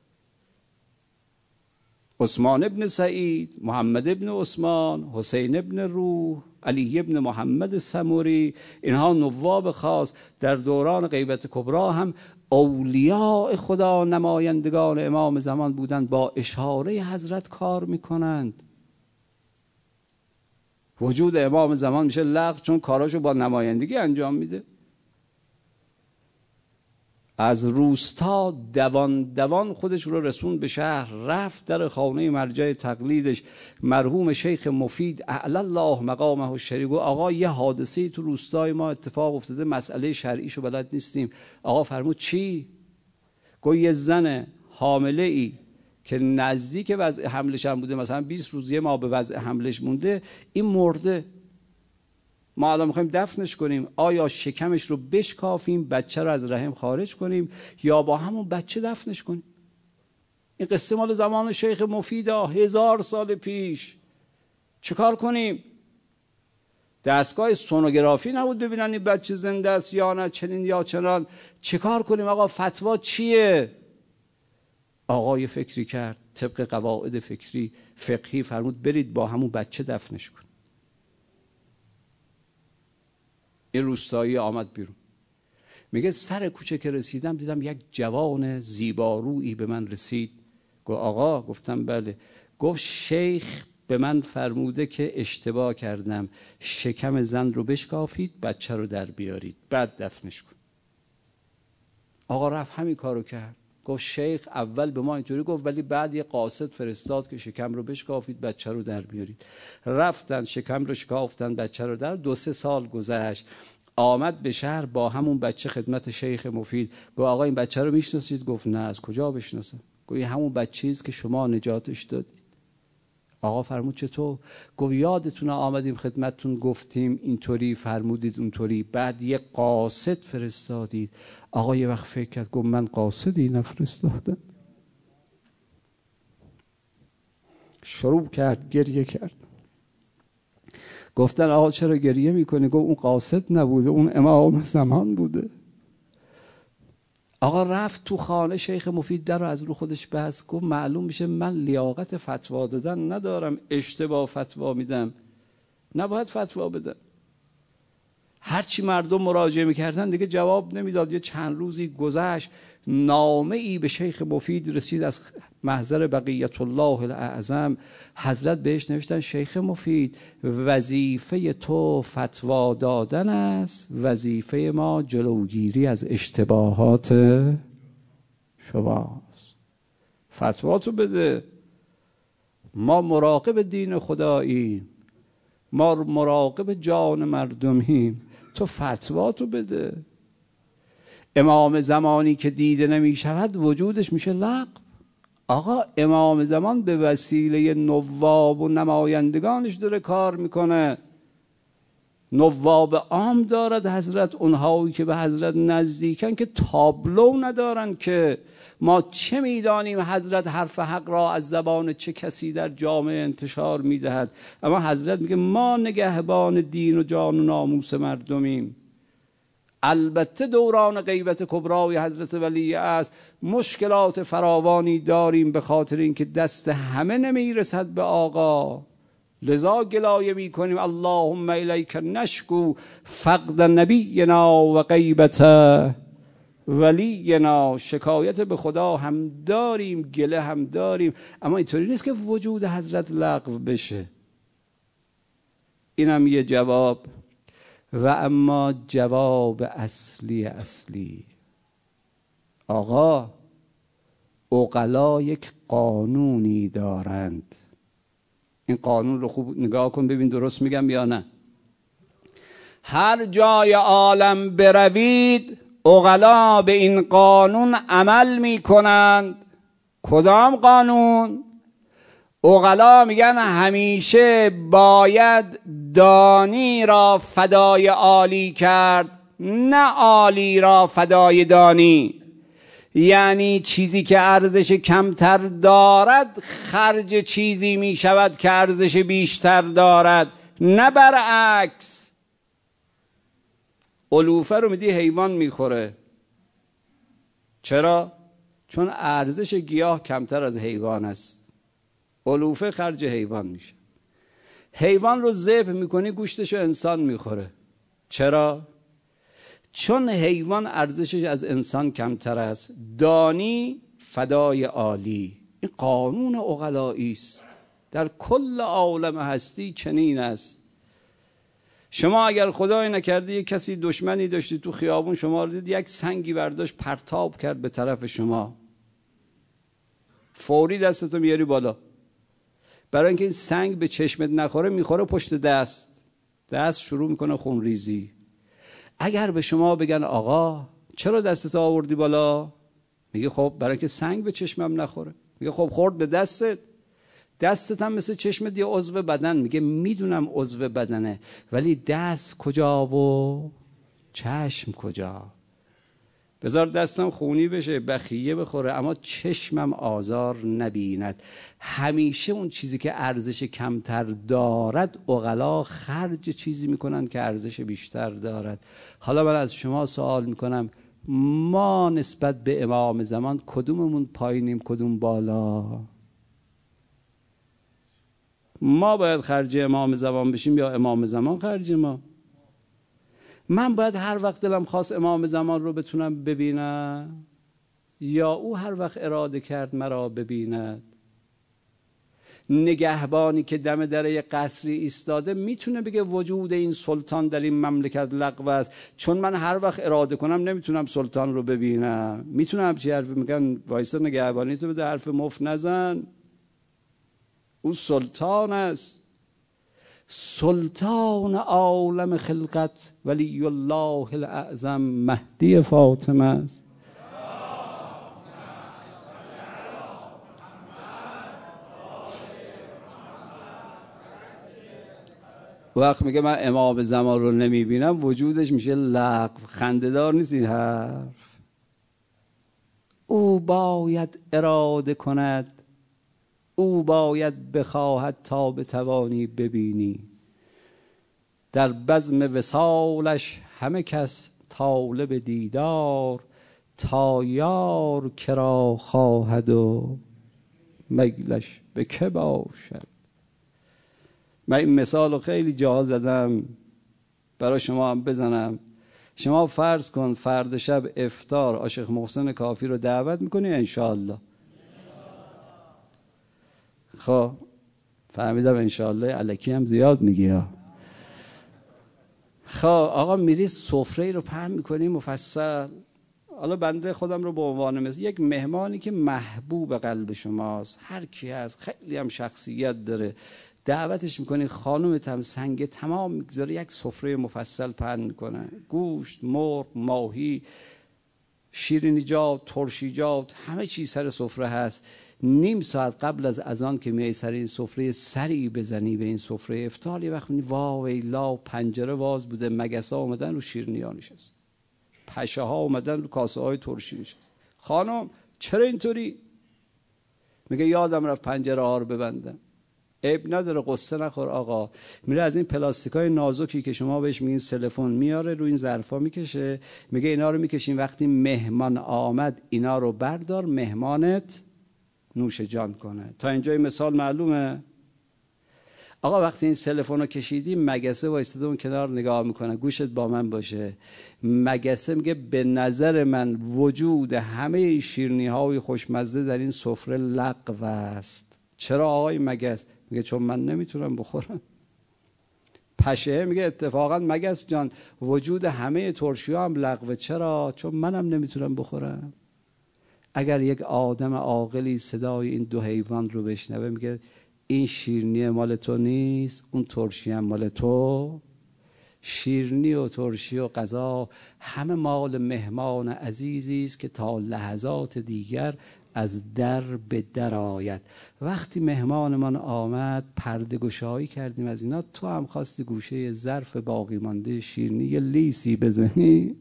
عثمان ابن سعید، محمد ابن عثمان، حسین ابن روح، علی ابن محمد سموری، اینها نواب خاص در دوران غیبت کبری هم اولیاء خدا نمایندگان امام زمان بودند، با اشاره حضرت کار میکنند. وجود امام زمان میشه لغو چون کاراشو با نمایندگی انجام میده. از روستا دوان خودش رو رسون به شهر، رفت در خانه مرجع تقلیدش مرحوم شیخ مفید اعلی الله مقامه الشریف. آقا یه حادثه تو روستای ما اتفاق افتاده، مسئله شرعیشو بلد نیستیم. آقا فرمود چی؟ گفت یه زن حامله ای که نزدیک وضع حملش هم بوده، مثلا 20 روز یه ماه به وضع حملش مونده، این مرده. ما الان میخوایم دفنش کنیم. آیا شکمش رو بشکافیم بچه رو از رحم خارج کنیم یا با همون بچه دفنش کنیم؟ این قصه مال زمان شیخ مفیدا 1000 سال پیش. چه کار کنیم؟ دستگاه سونوگرافی نبود ببینن این بچه زنده است یا نه، چنین یا چنان. چه کار کنیم آقا؟ فتوا چیه؟ آقا یه فکری کرد طبق قواعد فقهی فرمود برید با همون بچه دفنش کن. این روستایی آمد بیرون، میگه سر کوچه که رسیدم دیدم یک جوان زیبارویی به من رسید. گفت آقا؟ گفتم بله. گفت شیخ به من فرموده که اشتباه کردم، شکم زن رو بشکافید بچه رو در بیارید بعد دفنش کن. آقا رفت همین کارو کرد. گفت شیخ اول به ما اینطوری گفت ولی بعد یه قاصد فرستاد که شکم رو بشکافید بچه رو در بیارید. رفتن شکم رو شکافتن بچه رو در. 2-3 سال گذشت، آمد به شهر با همون بچه خدمت شیخ مفید. گفت آقا این بچه رو میشناسید؟ گفت نه. از کجا بشناسم؟ گفت این همون بچه‌ایست که شما نجاتش دادید. آقا فرمود چطور؟ گفت یادتونه آمدیم خدمتتون گفتیم اینطوری فرمودید اونطوری، بعد یه قاصد فرستادید. آقا یه وقت فکر کرد گفت من قاصدی نفرستادم. شروع کرد گریه کرد. گفتن آقا چرا گریه میکنی؟ گفت اون قاصد نبوده، اون امام زمان بوده. آقا رفت تو خانه شیخ مفید، در رو از رو خودش بست. گفت معلوم میشه من لیاقت فتوا دادن ندارم، اشتباه فتوا میدم، نباید فتوا بدم. هرچی مردم مراجعه میکردن دیگه جواب نمیداد. یه چند روزی گذشت، نامه ای به شیخ مفید رسید از محضر بقیت الله الاعظم. حضرت بهش نوشتن شیخ مفید وظیفه تو فتوا دادن است، وظیفه ما جلوگیری از اشتباهات شماست. فتوا تو بده. ما مراقب دین خداییم، ما مراقب جان مردمیم، تو فتوا تو بده. امام زمانی که دیده نمی شود وجودش میشه لغو. آقا امام زمان به وسیله نواب و نمایندگانش داره کار میکنه. نواب عام دارد حضرت، اونهایی که به حضرت نزدیکن که تابلو ندارن که ما چه میدانیم حضرت حرف حق را از زبان چه کسی در جامعه انتشار میدهد. اما حضرت میگه ما نگهبان دین و جان و ناموس مردمیم. البته دوران غیبت کبرای حضرت ولی است، مشکلات فراوانی داریم به خاطر اینکه دست همه نمیرسد به آقا. لذا گلایه می کنیم اللهم الیک نشکو فقد نبینا و غیبت ولینا. شکایت به خدا هم داریم، گله هم داریم، اما اینطوری نیست که وجود حضرت لغو بشه. اینم یه جواب. و اما جواب اصلی آقا عقلا یک قانونی دارند. این قانون رو خوب نگاه کن ببین درست میگم یا نه. هر جای عالم بروید عقلا به این قانون عمل میکنند. کدام قانون؟ عقلا میگن همیشه باید دانی را فدای عالی کرد، نه عالی را فدای دانی. یعنی چیزی که ارزش کمتر دارد خرج چیزی میشود که ارزش بیشتر دارد، نه برعکس. علوفه رو میدی حیوان میخوره. چرا؟ چون ارزش گیاه کمتر از حیوان است. علوفه خرج حیوان میشه. حیوان رو ذبح میکنی گوشتش رو انسان میخوره. چرا؟ چون حیوان ارزشش از انسان کمتر است. دانی فدای عالی. این قانون عقلایی است. در کل عالم هستی چنین است. شما اگر خدای نکرده یک کسی دشمنی داشتی تو خیابون، شما رو دید یک سنگی برداشت پرتاب کرد به طرف شما، فوری دستتو میاری بالا، برای اینکه این سنگ به چشمت نخوره میخوره پشت دست شروع میکنه خون ریزی. اگر به شما بگن آقا چرا دستتو آوردی بالا، میگه خب برای اینکه سنگ به چشمم نخوره. میگه خب خورد به دستت هم مثل چشمت یه عضو بدن. میگه میدونم عضو بدنه، ولی دست کجا و چشم کجا؟ بذار دستم خونی بشه، بخیه بخوره، اما چشمم آزار نبیند. همیشه اون چیزی که ارزش کمتر دارد عقلا خرج چیزی میکنن که ارزش بیشتر دارد. حالا من از شما سوال میکنم، ما نسبت به امام زمان کدوممون پایینیم کدوم بالا؟ ما باید خرج امام زمان بشیم یا امام زمان خرج ما؟ من باید هر وقت دلم خواست امام زمان رو بتونم ببینم، یا او هر وقت اراده کرد مرا ببیند؟ نگهبانی که دم در یک قصری ایستاده میتونه بگه وجود این سلطان در این مملکت لغو است، چون من هر وقت اراده کنم نمیتونم سلطان رو ببینم. میتونم چی حرف میگن وایسا نگهبانی تو بده، حرف مفت نزن، او سلطان است. سلطان عالم خلقت ولی الله الاعظم مهدی فاطمه است. وقت میگه من امام زمان رو نمیبینم وجودش میشه لغو. خنده‌دار نیست این حرف. او باید اراده کند، او باید بخواهد تا بتوانی ببینی. در بزم وصالش همه کس طالب دیدار، تا یار کرا خواهد و میلش به که باشد. من این مثال رو خیلی جا زدم برای شما هم بزنم. شما فرض کن فردا شب افطار عاشق محسن کافی رو دعوت میکنی انشاءالله. خب فهمیدم انشاءالله الکی هم زیاد میگی ها. خب آقا میری سفره رو پهن میکنی مفصل. حالا بنده خودم رو به عنوان مثل یک مهمانی که محبوب قلب شماست، هر کی هست خیلی هم شخصیت داره، دعوتش میکنی، خانومت هم سنگ تمام میگذاره، یک سفره مفصل پهن میکنه، گوشت، مرغ، ماهی، شیرینیجات، ترشیجات، همه چیز سر سفره هست. نیم ساعت قبل از اذان که میای سر این سفره سری بزنی به این سفره افطار، یه وقت میگی وا ویلا، پنجره باز بوده، مگسا اومدن رو شیرینی‌ها نشست، پشه ها اومدن رو کاسه های ترشی نشست. خانم چرا اینطوری؟ میگه یادم رفت پنجره ها رو ببندم. عیب نداره، قصه نخور آقا. میره از این پلاستیکای نازکی که شما بهش میگین سلفون میاره، رو این ظرفا میکشه، میگه اینا رو میکشین وقتی مهمان آمد اینا رو بردار مهمانت نوش جان کنه. تا اینجای مثال معلومه؟ آقا وقتی این سلفون رو کشیدی، مگسه وایستاده اون کنار نگاه میکنه، گوشت با من باشه. مگسه میگه به نظر من وجود همه این شیرینی های خوشمزه در این سفره لغو است. چرا آقای مگس؟ میگه چون من نمیتونم بخورم. پشه میگه اتفاقا مگس جان وجود همه ترشی ها هم لغوه. چرا؟ چون منم نمیتونم بخورم. اگر یک آدم عاقلی صدای این دو حیوان رو بشنوه میگه این شیرینی مال تو نیست، اون ترشی هم مال تو. شیرینی و ترشی و غذا همه مال مهمان عزیزی است که تا لحظات دیگر از در به در آید. وقتی مهمانمان آمد پرده گشایی کردیم از اینا، تو هم خواستی گوشه ظرف باقی مانده شیرینی یه لیسی بزنی.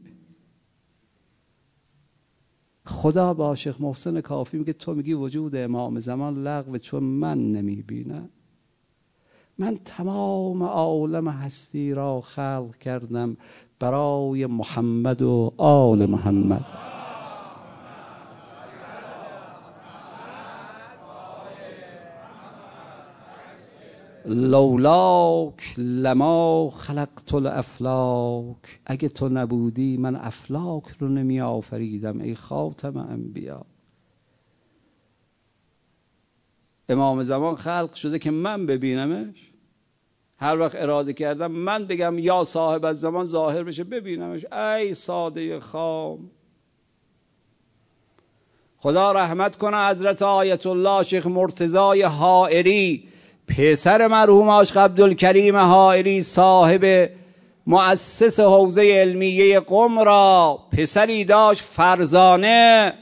خدا با شیخ محسن کافی میگه تو میگی وجود امام زمان لغو چون من نمیبینم. من تمام عالم هستی را خلق کردم برای محمد و آل محمد. لولاک لما خلقت الافلاک، اگه تو نبودی من افلاک رو نمی آفریدم ای خاتم انبیا. امام زمان خلق شده که من ببینمش. هر وقت اراده کردم من بگم یا صاحب الزمان ظاهر بشه ببینمش. ای ساده خام، خدا رحمت کنه حضرت آیت الله شیخ مرتضی حائری، پسر مرحوم عاشق عبدالکریم حائری، صاحب مؤسس حوزه علمیه قم را پسری داشت فرزانه،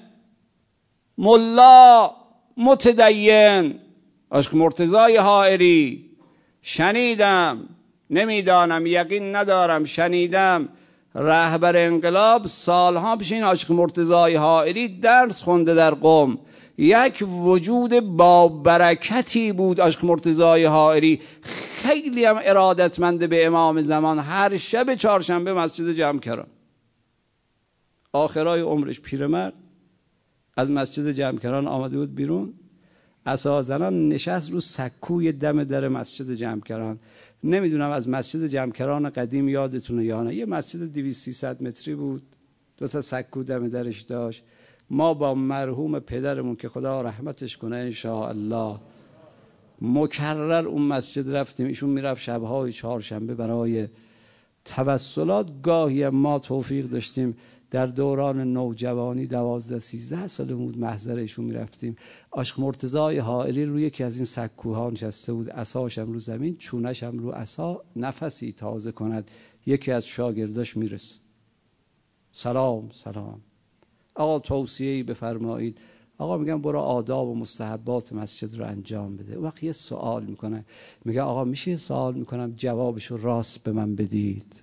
ملا متدین، عاشق مرتضی حائری. شنیدم، نمیدانم، یقین ندارم، شنیدم رهبر انقلاب سالها پیش این عاشق مرتضی حائری درس خونده در قم. یک وجود با برکتی بود عاشق مرتضی حائری، خیلی هم ارادتمند به امام زمان. هر شب چهارشنبه مسجد جمکران، آخرای عمرش پیرمرد از مسجد جمکران آمده بود بیرون، عصا زنان نشست رو سکوی دم در مسجد جمکران. نمیدونم از مسجد جمکران قدیم یادتونه یا نه، یه مسجد 200-300 متری بود، 2 تا سکو دم درش داشت. ما با مرحوم پدرمون که خدا رحمتش کنه انشاءالله مکرر اون مسجد رفتیم. ایشون میرفت شبهای چهارشنبه برای توسلات. گاهی ما توفیق داشتیم در دوران نوجوانی 12-13 سالمون محضر ایشون میرفتیم. عاشق مرتضی حائری روی یکی از این سکوها نشسته بود، عصاش هم رو زمین، چونش هم رو عصا، نفسی تازه کند. یکی از شاگرداش میرسه، سلام سلام آقا توصیه‌ای بفرمایید. آقا میگم برو آداب و مستحبات مسجد رو انجام بده. اون وقت یه سوال میکنه، میگه آقا میشه سوال میکنم جوابشو راست به من بدید؟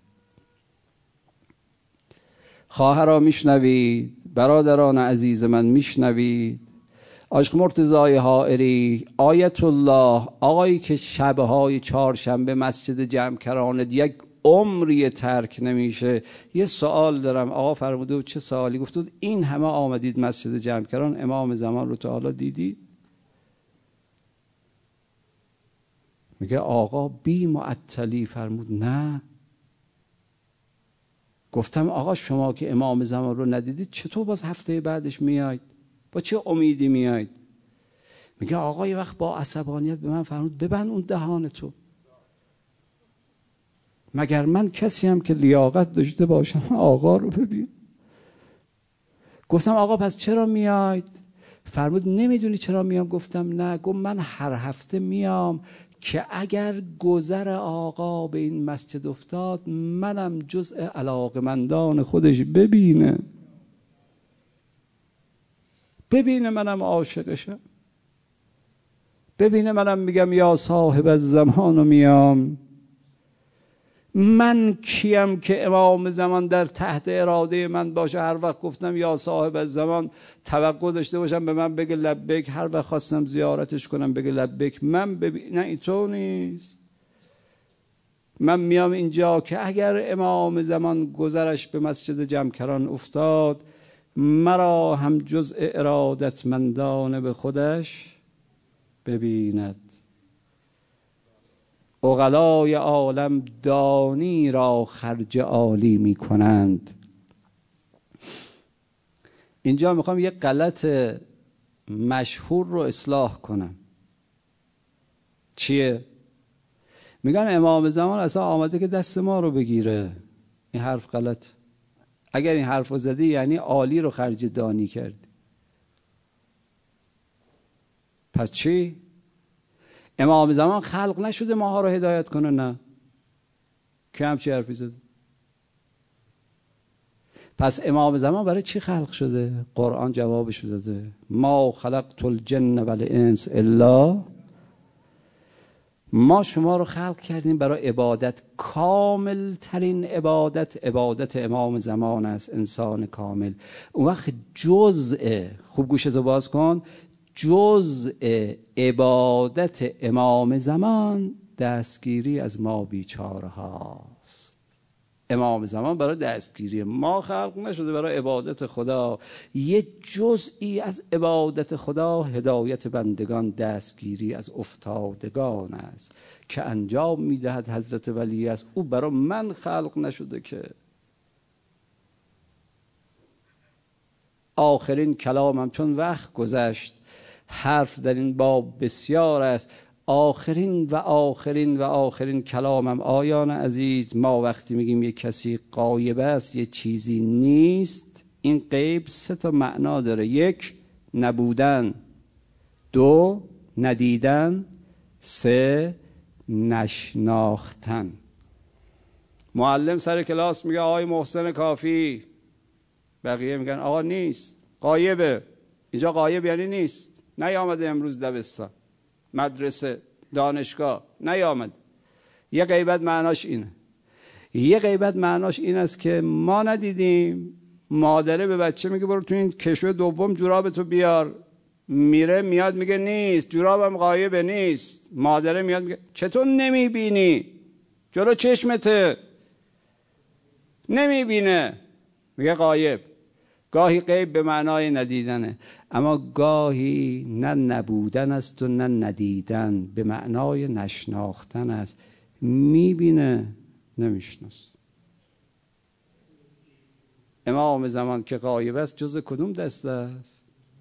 خواهرها میشنوید، برادران عزیز من میشنوید. عاشق مرتضی حائری آیت الله، آقایی که شبهای چهارشنبه مسجد جمکران یک عمری ترک نمیشه. یه سوال دارم. آقا فرموده چه سوالی؟ گفت این همه آمدید مسجد جمکران، امام زمان رو تا حالا دیدید؟ میگه آقا بی معطلی فرمود نه. گفتم آقا شما که امام زمان رو ندیدید چطور باز هفته بعدش میاید؟ با چه امیدی میاید؟ میگه آقا یه وقت با عصبانیت به من فرمود ببند اون دهانتو، مگر من کسی هم که لیاقت داشته باشم آقا رو ببین. گفتم آقا پس چرا میاید؟ فرمود نمیدونی چرا میام؟ گفتم نه. گفت من هر هفته میام که اگر گذر آقا به این مسجد افتاد منم جزء علاقمندان خودش ببینه منم عاشقشم، ببینه منم میگم یا صاحب الزمان و میام. من کیم که امام زمان در تحت اراده من باشه؟ هر وقت گفتم یا صاحب الزمان توقع داشته باشم به من بگه لبیک، هر وقت خواستم زیارتش کنم بگه لبیک. من نه اینطور نیست. من میام اینجا که اگر امام زمان گذرش به مسجد جمکران افتاد مرا هم جزء ارادتمندان به خودش ببیند. عقلای عالم دانی را خرج عالی می کنند. اینجا میخوام یه غلط مشهور رو اصلاح کنم. چیه؟ میگن امام زمان اصلا آمده که دست ما رو بگیره. این حرف غلط. اگر این حرف رو زدی یعنی عالی رو خرج دانی کردی. پس چی؟ امام زمان خلق نشده ماها رو هدایت کنه؟ نه. که همچی حرفی زده؟ پس امام زمان برای چی خلق شده؟ قرآن جوابشو داده. ما خلقت الجن والانس الا، ما شما رو خلق کردیم برای عبادت. کامل ترین عبادت امام زمان است، انسان کامل. اون وقت جزء، خوب گوشتو باز کن، جزء عبادت امام زمان دستگیری از ما بیچاره هاست. امام زمان برای دستگیری ما خلق نشده، برای عبادت خدا. یه جزئی از عبادت خدا هدایت بندگان، دستگیری از افتادگان است که انجام میدهد حضرت ولی است. او برای من خلق نشده که. آخرین کلامم، چون وقت گذشت، حرف در این باب بسیار است. آخرین کلامم آیان عزیز، ما وقتی میگیم یک کسی غایب است، یه چیزی نیست، این غیب 3 معنا داره. 1 نبودن، 2 ندیدن، 3 نشناختن. معلم سر کلاس میگه آقای محسن کافی، بقیه میگن آقا نیست، غایبه. اینجا غایب یعنی نیست، نیامده امروز دبستان، مدرسه، دانشگاه نیامد. یه غیبت معناش اینه. یه غیبت معناش این است که ما ندیدیم. مادره به بچه میگه برو تو این کشو دوم جورابتو بیار، میره میاد میگه نیست، جورابم غایبه نیست. مادره میاد میگه چطور نمیبینی؟ جلو چشمته نمیبینه، میگه غایب. گاهی غیب به معنای ندیدنه، اما گاهی نه نبودن است و نه ندیدن، به معنای نشناختن است. میبینه نمیشناسه. امام زمان که غایب است جز کدوم دسته است؟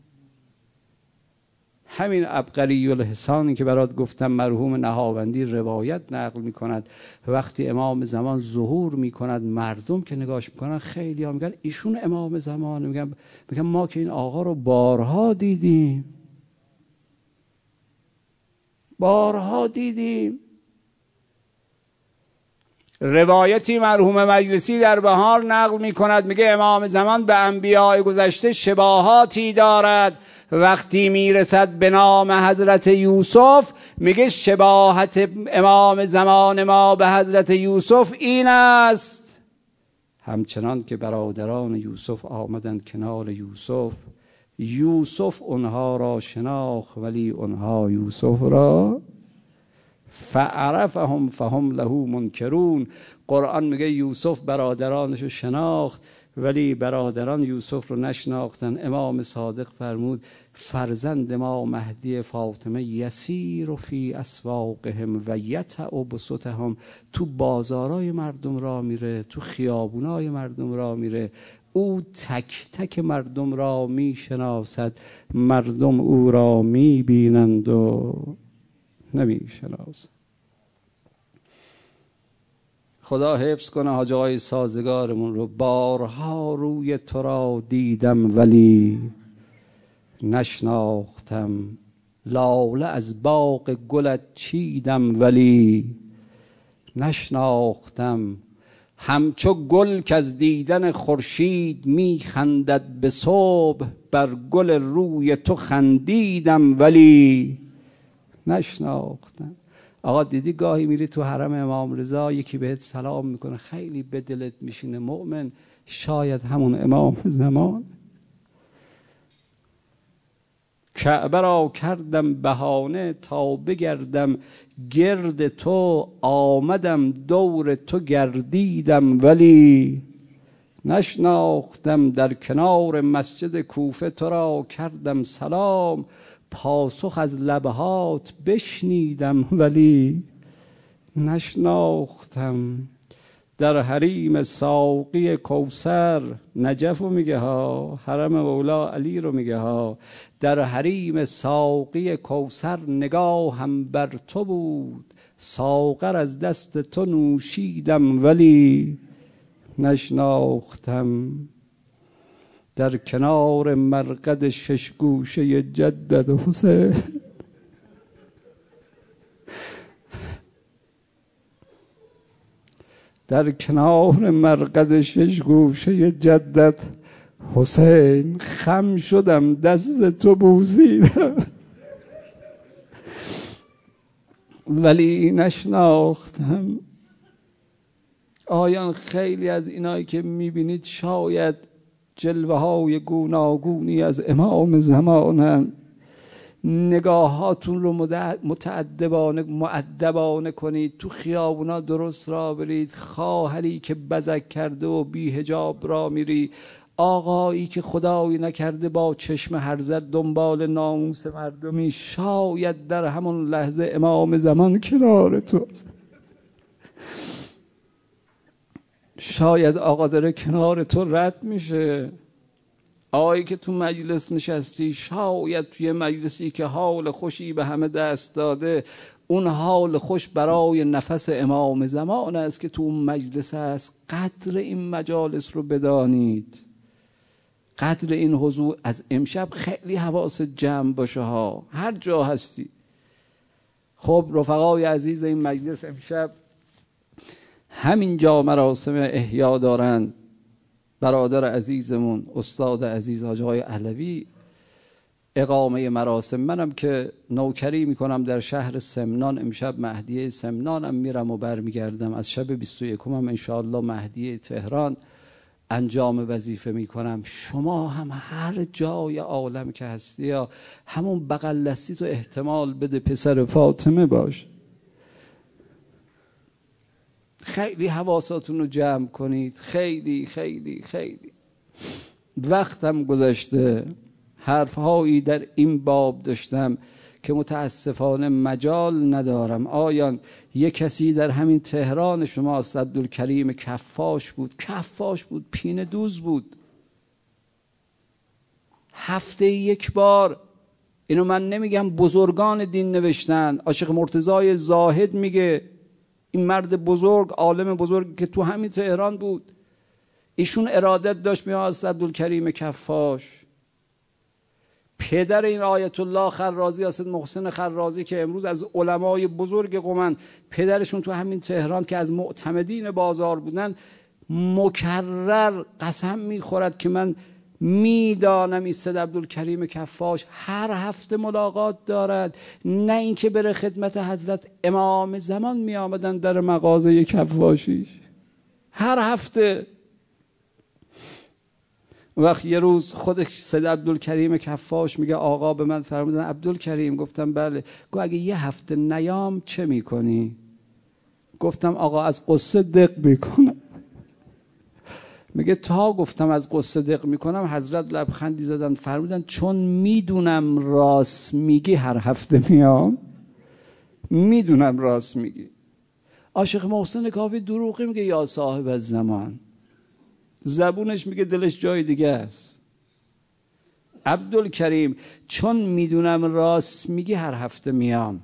همین عبقری الحسانی که برات گفتم، مرحوم نهاوندی روایت نقل میکند وقتی امام زمان ظهور میکند، مردم که نگاش میکنن خیلی ها میگن ایشون امام زمان. میگن ما که این آقا رو بارها دیدیم. روایتی مرحوم مجلسی در بهار نقل میکند، میگه امام زمان به انبیاء گذشته شباهاتی دارد. وقتی میرسد به نام حضرت یوسف، میگه شباهت امام زمان ما به حضرت یوسف این است. همچنان که برادران یوسف آمدند کنار یوسف اونها را شناخت، ولی اونها یوسف را فعرفهم فهم له منکرون. قرآن میگه یوسف برادرانشو شناخت، ولی برادران یوسف رو نشناختن. امام صادق فرمود فرزند ما مهدی فاطمه یسیر فی اسواقهم و یطأ بسطهم، تو بازارای مردم را میره، تو خیابونای مردم را میره، او تک تک مردم را میشناسد، مردم او را میبینند و نمیشناسند. خدا حفظ کنه حاج آقای سازگارمون رو. بارها روی تو را دیدم ولی نشناختم، لاله از باغ گلت چیدم ولی نشناختم، همچو گل که از دیدن خورشید میخندد به صبح، بر گل روی تو خندیدم ولی نشناختم. آقا دیدی گاهی میری تو حرم امام رضا، یکی بهت سلام میکنه، خیلی به دلت میشینه مؤمن شاید همون امام زمان. کعبه را کردم بهانه تا بگردم گرد تو، آمدم دور تو گردیدم ولی نشناختم. در کنار مسجد کوفه تو را کردم سلام، پاسخ از لبهات بشنیدم ولی نشناختم. در حریم ساقی کوثر، نجف رو میگه ها، حرم مولا علی رو میگه ها، در حریم ساقی کوثر نگاهم بر تو بود، ساغر از دست تو نوشیدم ولی نشناختم. در کنار مرقد 6 گوشه جدت حسین در کنار مرقد شش گوشه جدت حسین خم شدم دست تو بوسیدم ولی نشناختم. آیان خیلی از اینایی که میبینید شاید جلوه های گوناگونی از امام زمانن، نگاهاتون رو مؤدبانه کنید، تو خیابونا درست را برید، خواهری که بزک کرده و بی حجاب را میری، آقایی که خدایی نکرده با چشم هرزت دنبال ناموس مردمی، شاید در همون لحظه امام زمان کنار تو، شاید آقا داره کنار تو رد میشه. آقایی که تو مجلس نشستی، شاید توی مجلسی که حال خوشی به همه دست داده، اون حال خوش برای نفس امام زمان است که تو اون مجلس است. قدر این مجالس رو بدانید، قدر این حضور. از امشب خیلی حواس جمع باشه ها، هر جا هستی. خب رفقای عزیز این مجلس امشب همینجا مراسم احیا دارن. برادر عزیزمون استاد عزیز حاج آقای علوی اقامه مراسم، منم که نوکری میکنم در شهر سمنان، امشب مهدیه سمنانم میرم و برمیگردم، از شب 21 هم انشاءالله مهدیه تهران انجام وظیفه میکنم. شما هم هر جای عالم که هستی یا همون بغل دستی تو احتمال بده پسر فاطمه باش. خیلی حواساتون رو جمع کنید، خیلی خیلی خیلی وقتم گذشته. حرفهایی در این باب داشتم که متاسفانه مجال ندارم. آیان یک کسی در همین تهران شماست، عبدالکریم کفاش بود، پینه دوز بود، هفته یک بار. اینو من نمیگم، بزرگان دین نوشتن. عاشق مرتضای زاهد میگه، این مرد بزرگ، عالم بزرگ که تو همین تهران بود، ایشون ارادت داشت میاد عبدالکریم کفاش. پدر این آیت الله خرازی، اسد محسن خرازی که امروز از علمای بزرگ قمن، پدرشون تو همین تهران که از معتمدین بازار بودن، مکرر قسم میخورد که من میدانم ایستاد عبدالکریم کفاش هر هفته ملاقات دارد. نه اینکه بره خدمت حضرت امام زمان می آمدن در مغازه کفاشیش هر هفته. وقت یه روز خود سید عبدالکریم کفاش میگه آقا به من فرمودن عبدالکریم. گفتم بله. گفت اگه یه هفته نیام چه میکنی؟ گفتم آقا از قصه دق میکنم. میگه تا گفتم از قصه دق میکنم، حضرت لبخندی زدن فرمودن چون میدونم راست میگی هر هفته میام، میدونم راست میگی. عاشق محسن کافی دروغی میگه یا صاحب الزمان، زبونش میگه دلش جای دیگه است. عبدالکریم چون میدونم راست میگی هر هفته میام.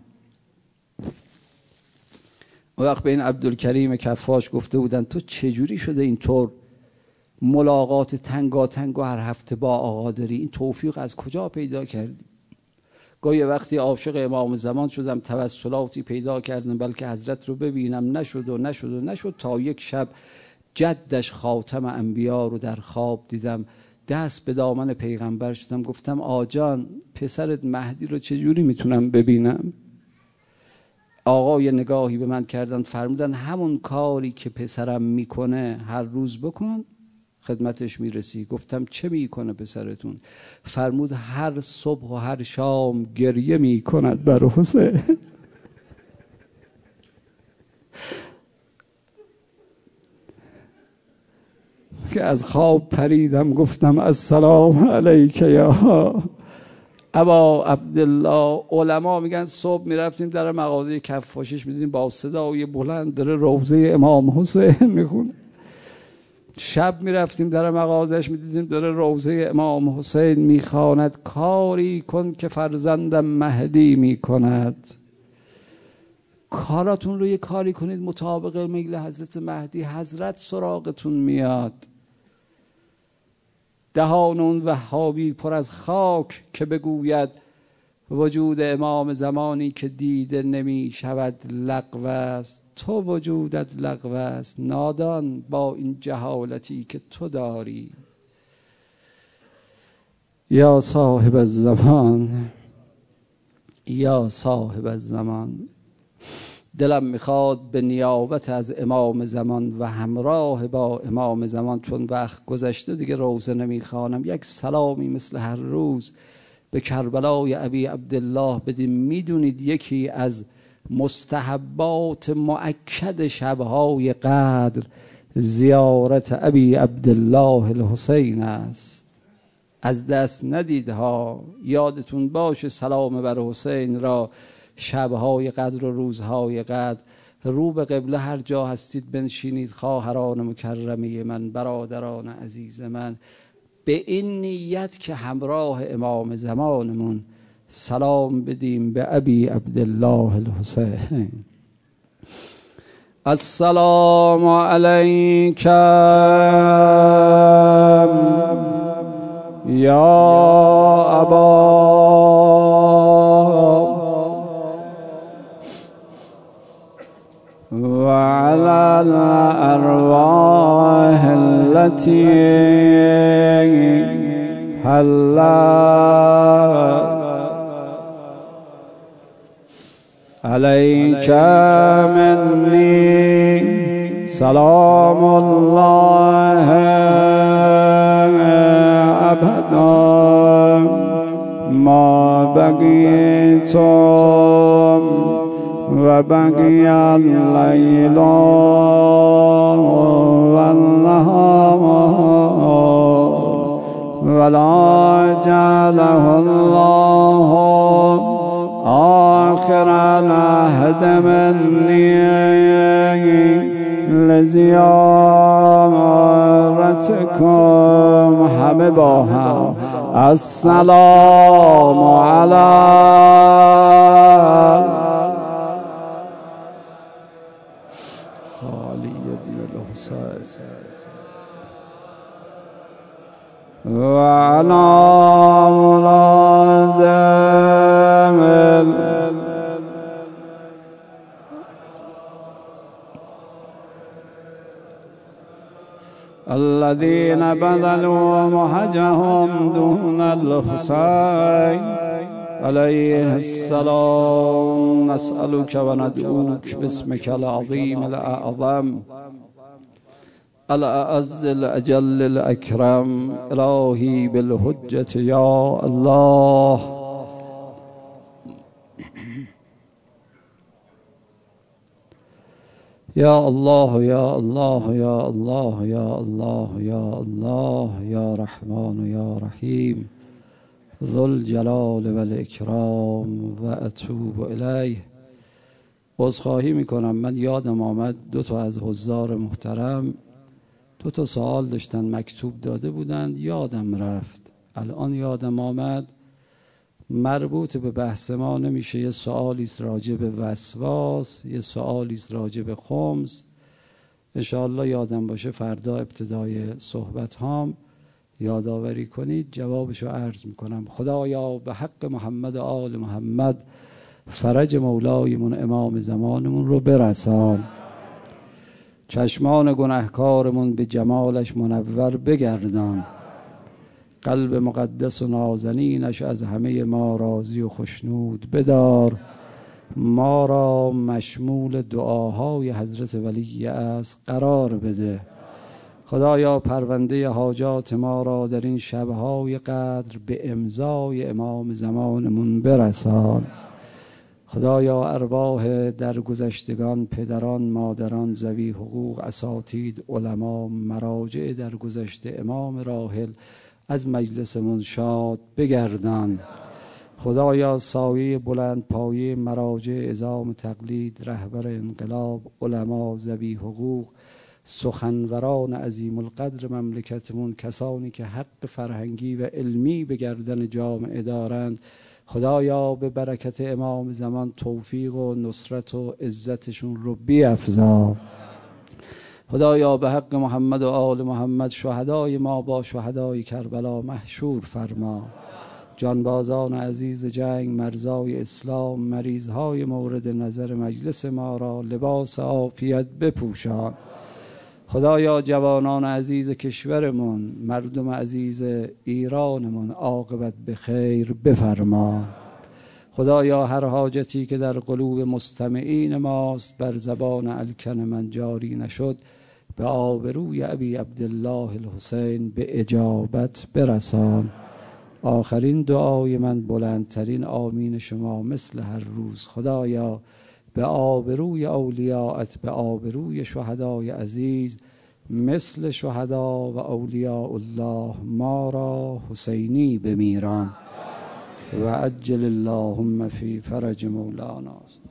وقت به این عبدالکریم کفاش گفته بودن تو چجوری شده اینطور ملاقات تنگاتنگ و هر هفته با آقا داری، این توفیق از کجا پیدا کردی؟ گاهی وقتی عاشق امام زمان شدم توسلاتی پیدا کردم بلکه حضرت رو ببینم، نشد تا یک شب جدش خاتم انبیا رو در خواب دیدم، دست به دامن پیغمبر شدم. گفتم آجان پسرت مهدی رو چجوری میتونم ببینم؟ آقا یه نگاهی به من کردن فرمودن همون کاری که پسرم میکنه هر روز بکن خدمتش میرسی. گفتم چه میکنه پسرتون؟ فرمود هر صبح و هر شام گریه میکند بر حسین. که از خواب پریدم گفتم السلام علیک یا ابا عبدالله. علما میگن صبح میرفتیم در مغازه کفاشش میدیدیم با صدای بلند داره روضه امام حسین میخونه. شب میرفتیم در مغازش میدیدیم داره روضه امام حسین میخواند. کاری کن که فرزندم مهدی میکند. کاراتون رو یه کاری کنید مطابق میل حضرت مهدی، حضرت سراغتون میاد. دهان اون وهابی پر از خاک که بگوید وجود امام زمانی که دیده نمی شود لغو است. تو وجودت لغو است نادان با این جهالتی که تو داری. یا صاحب الزمان، یا صاحب الزمان، دلم میخواد به نیابت از امام زمان و همراه با امام زمان، چون وقت گذشته دیگه روزه نمیخوانم، یک سلامی مثل هر روز به کربلای ابی عبدالله بدیم. میدونید یکی از مستحبات مؤکد شبهای قدر زیارت ابی عبدالله الحسین است. از دست ندید ها. یادتون باشه سلام بر حسین را شبهای قدر و روزهای قدر. رو به قبله هر جا هستید بنشینید. خواهران مکرمه من، برادران عزیز من، به این نیت که همراه امام زمانمون سلام بدیم به ابی عبدالله الحسین. السلام علیک یا ابا وعلى الأرواح التي حلت عليك مني سلام الله أبدا ما بقيت وبقي الليل والنهار ولا جعله الله آخر العهد مني لزيارتكم. همه با هم السلام علی وعلى أولاد الذين بذلوا مهجهم دون الحسين عليه السلام. نسألك وندعوك باسمك العظيم الأعظم الأعز الأجل الأكرم إلهي بالحجة يا الله. يا الله يا الله يا الله يا الله يا الله يا رحمن يا رحيم ذو الجلال والإكرام وأتوب إليه. عذرخواهی میکنم، من یادم آمد دو تا از حضار محترم دو تا سوال داشتن مکتوب داده بودند، یادم رفت، الان یادم آمد. مربوط به بحث ما نمیشه. یه سوالی است راجع به وسواس، یه سوالی است راجع به خمس. انشاءالله یادم باشه فردا ابتدای صحبت هام یادآوری کنید، جوابشو عرض میکنم. خدایا به حق محمد و آل محمد فرج مولایمون امام زمانمون رو برسان. چشمان گناهکارمون به جمالش منور بگردان. قلب مقدس و نازنینش از همه ما راضی و خشنود بدار. ما را مشمول دعاهای حضرت ولی است قرار بده. خدایا پرونده حاجات ما را در این شبهای قدر به امضای امام زمانمون برسان. خدایا ارواح درگذشتگان، پدران، مادران، ذوی حقوق، اساتید، علما، مراجع درگذشته امام راحل از مجلسمون شاد بگردان. خدایا سایه بلند پایه مراجع عظام تقلید، رهبر انقلاب، علما، ذوی حقوق، سخنوران عظیم القدر مملکتمون، کسانی که حق فرهنگی و علمی به گردن جامعه دارند، خدایا به برکت امام زمان توفیق و نصرت و عزتشون رو بیفزا. خدایا به حق محمد و آل محمد شهدای ما با شهدای کربلا محشور فرما. جانبازان عزیز جنگ، مرزای اسلام، مریضهای مورد نظر مجلس ما را لباس عافیت بپوشان. خدایا جوانان عزیز کشورمون، مردم عزیز ایرانمون عاقبت به خیر بفرما. خدایا هر حاجتی که در قلوب مستمعین ماست بر زبان الکن من جاری نشد، به آبروی ابی عبدالله الحسین به اجابت برسان. آخرین دعای من بلندترین آمین شما مثل هر روز. خدایا به آبروی اولیاءت، به آبروی شهدای عزیز مثل شهدا و اولیاء الله ما را حسینی بمیران و عجل اللهم فی فرج مولانا.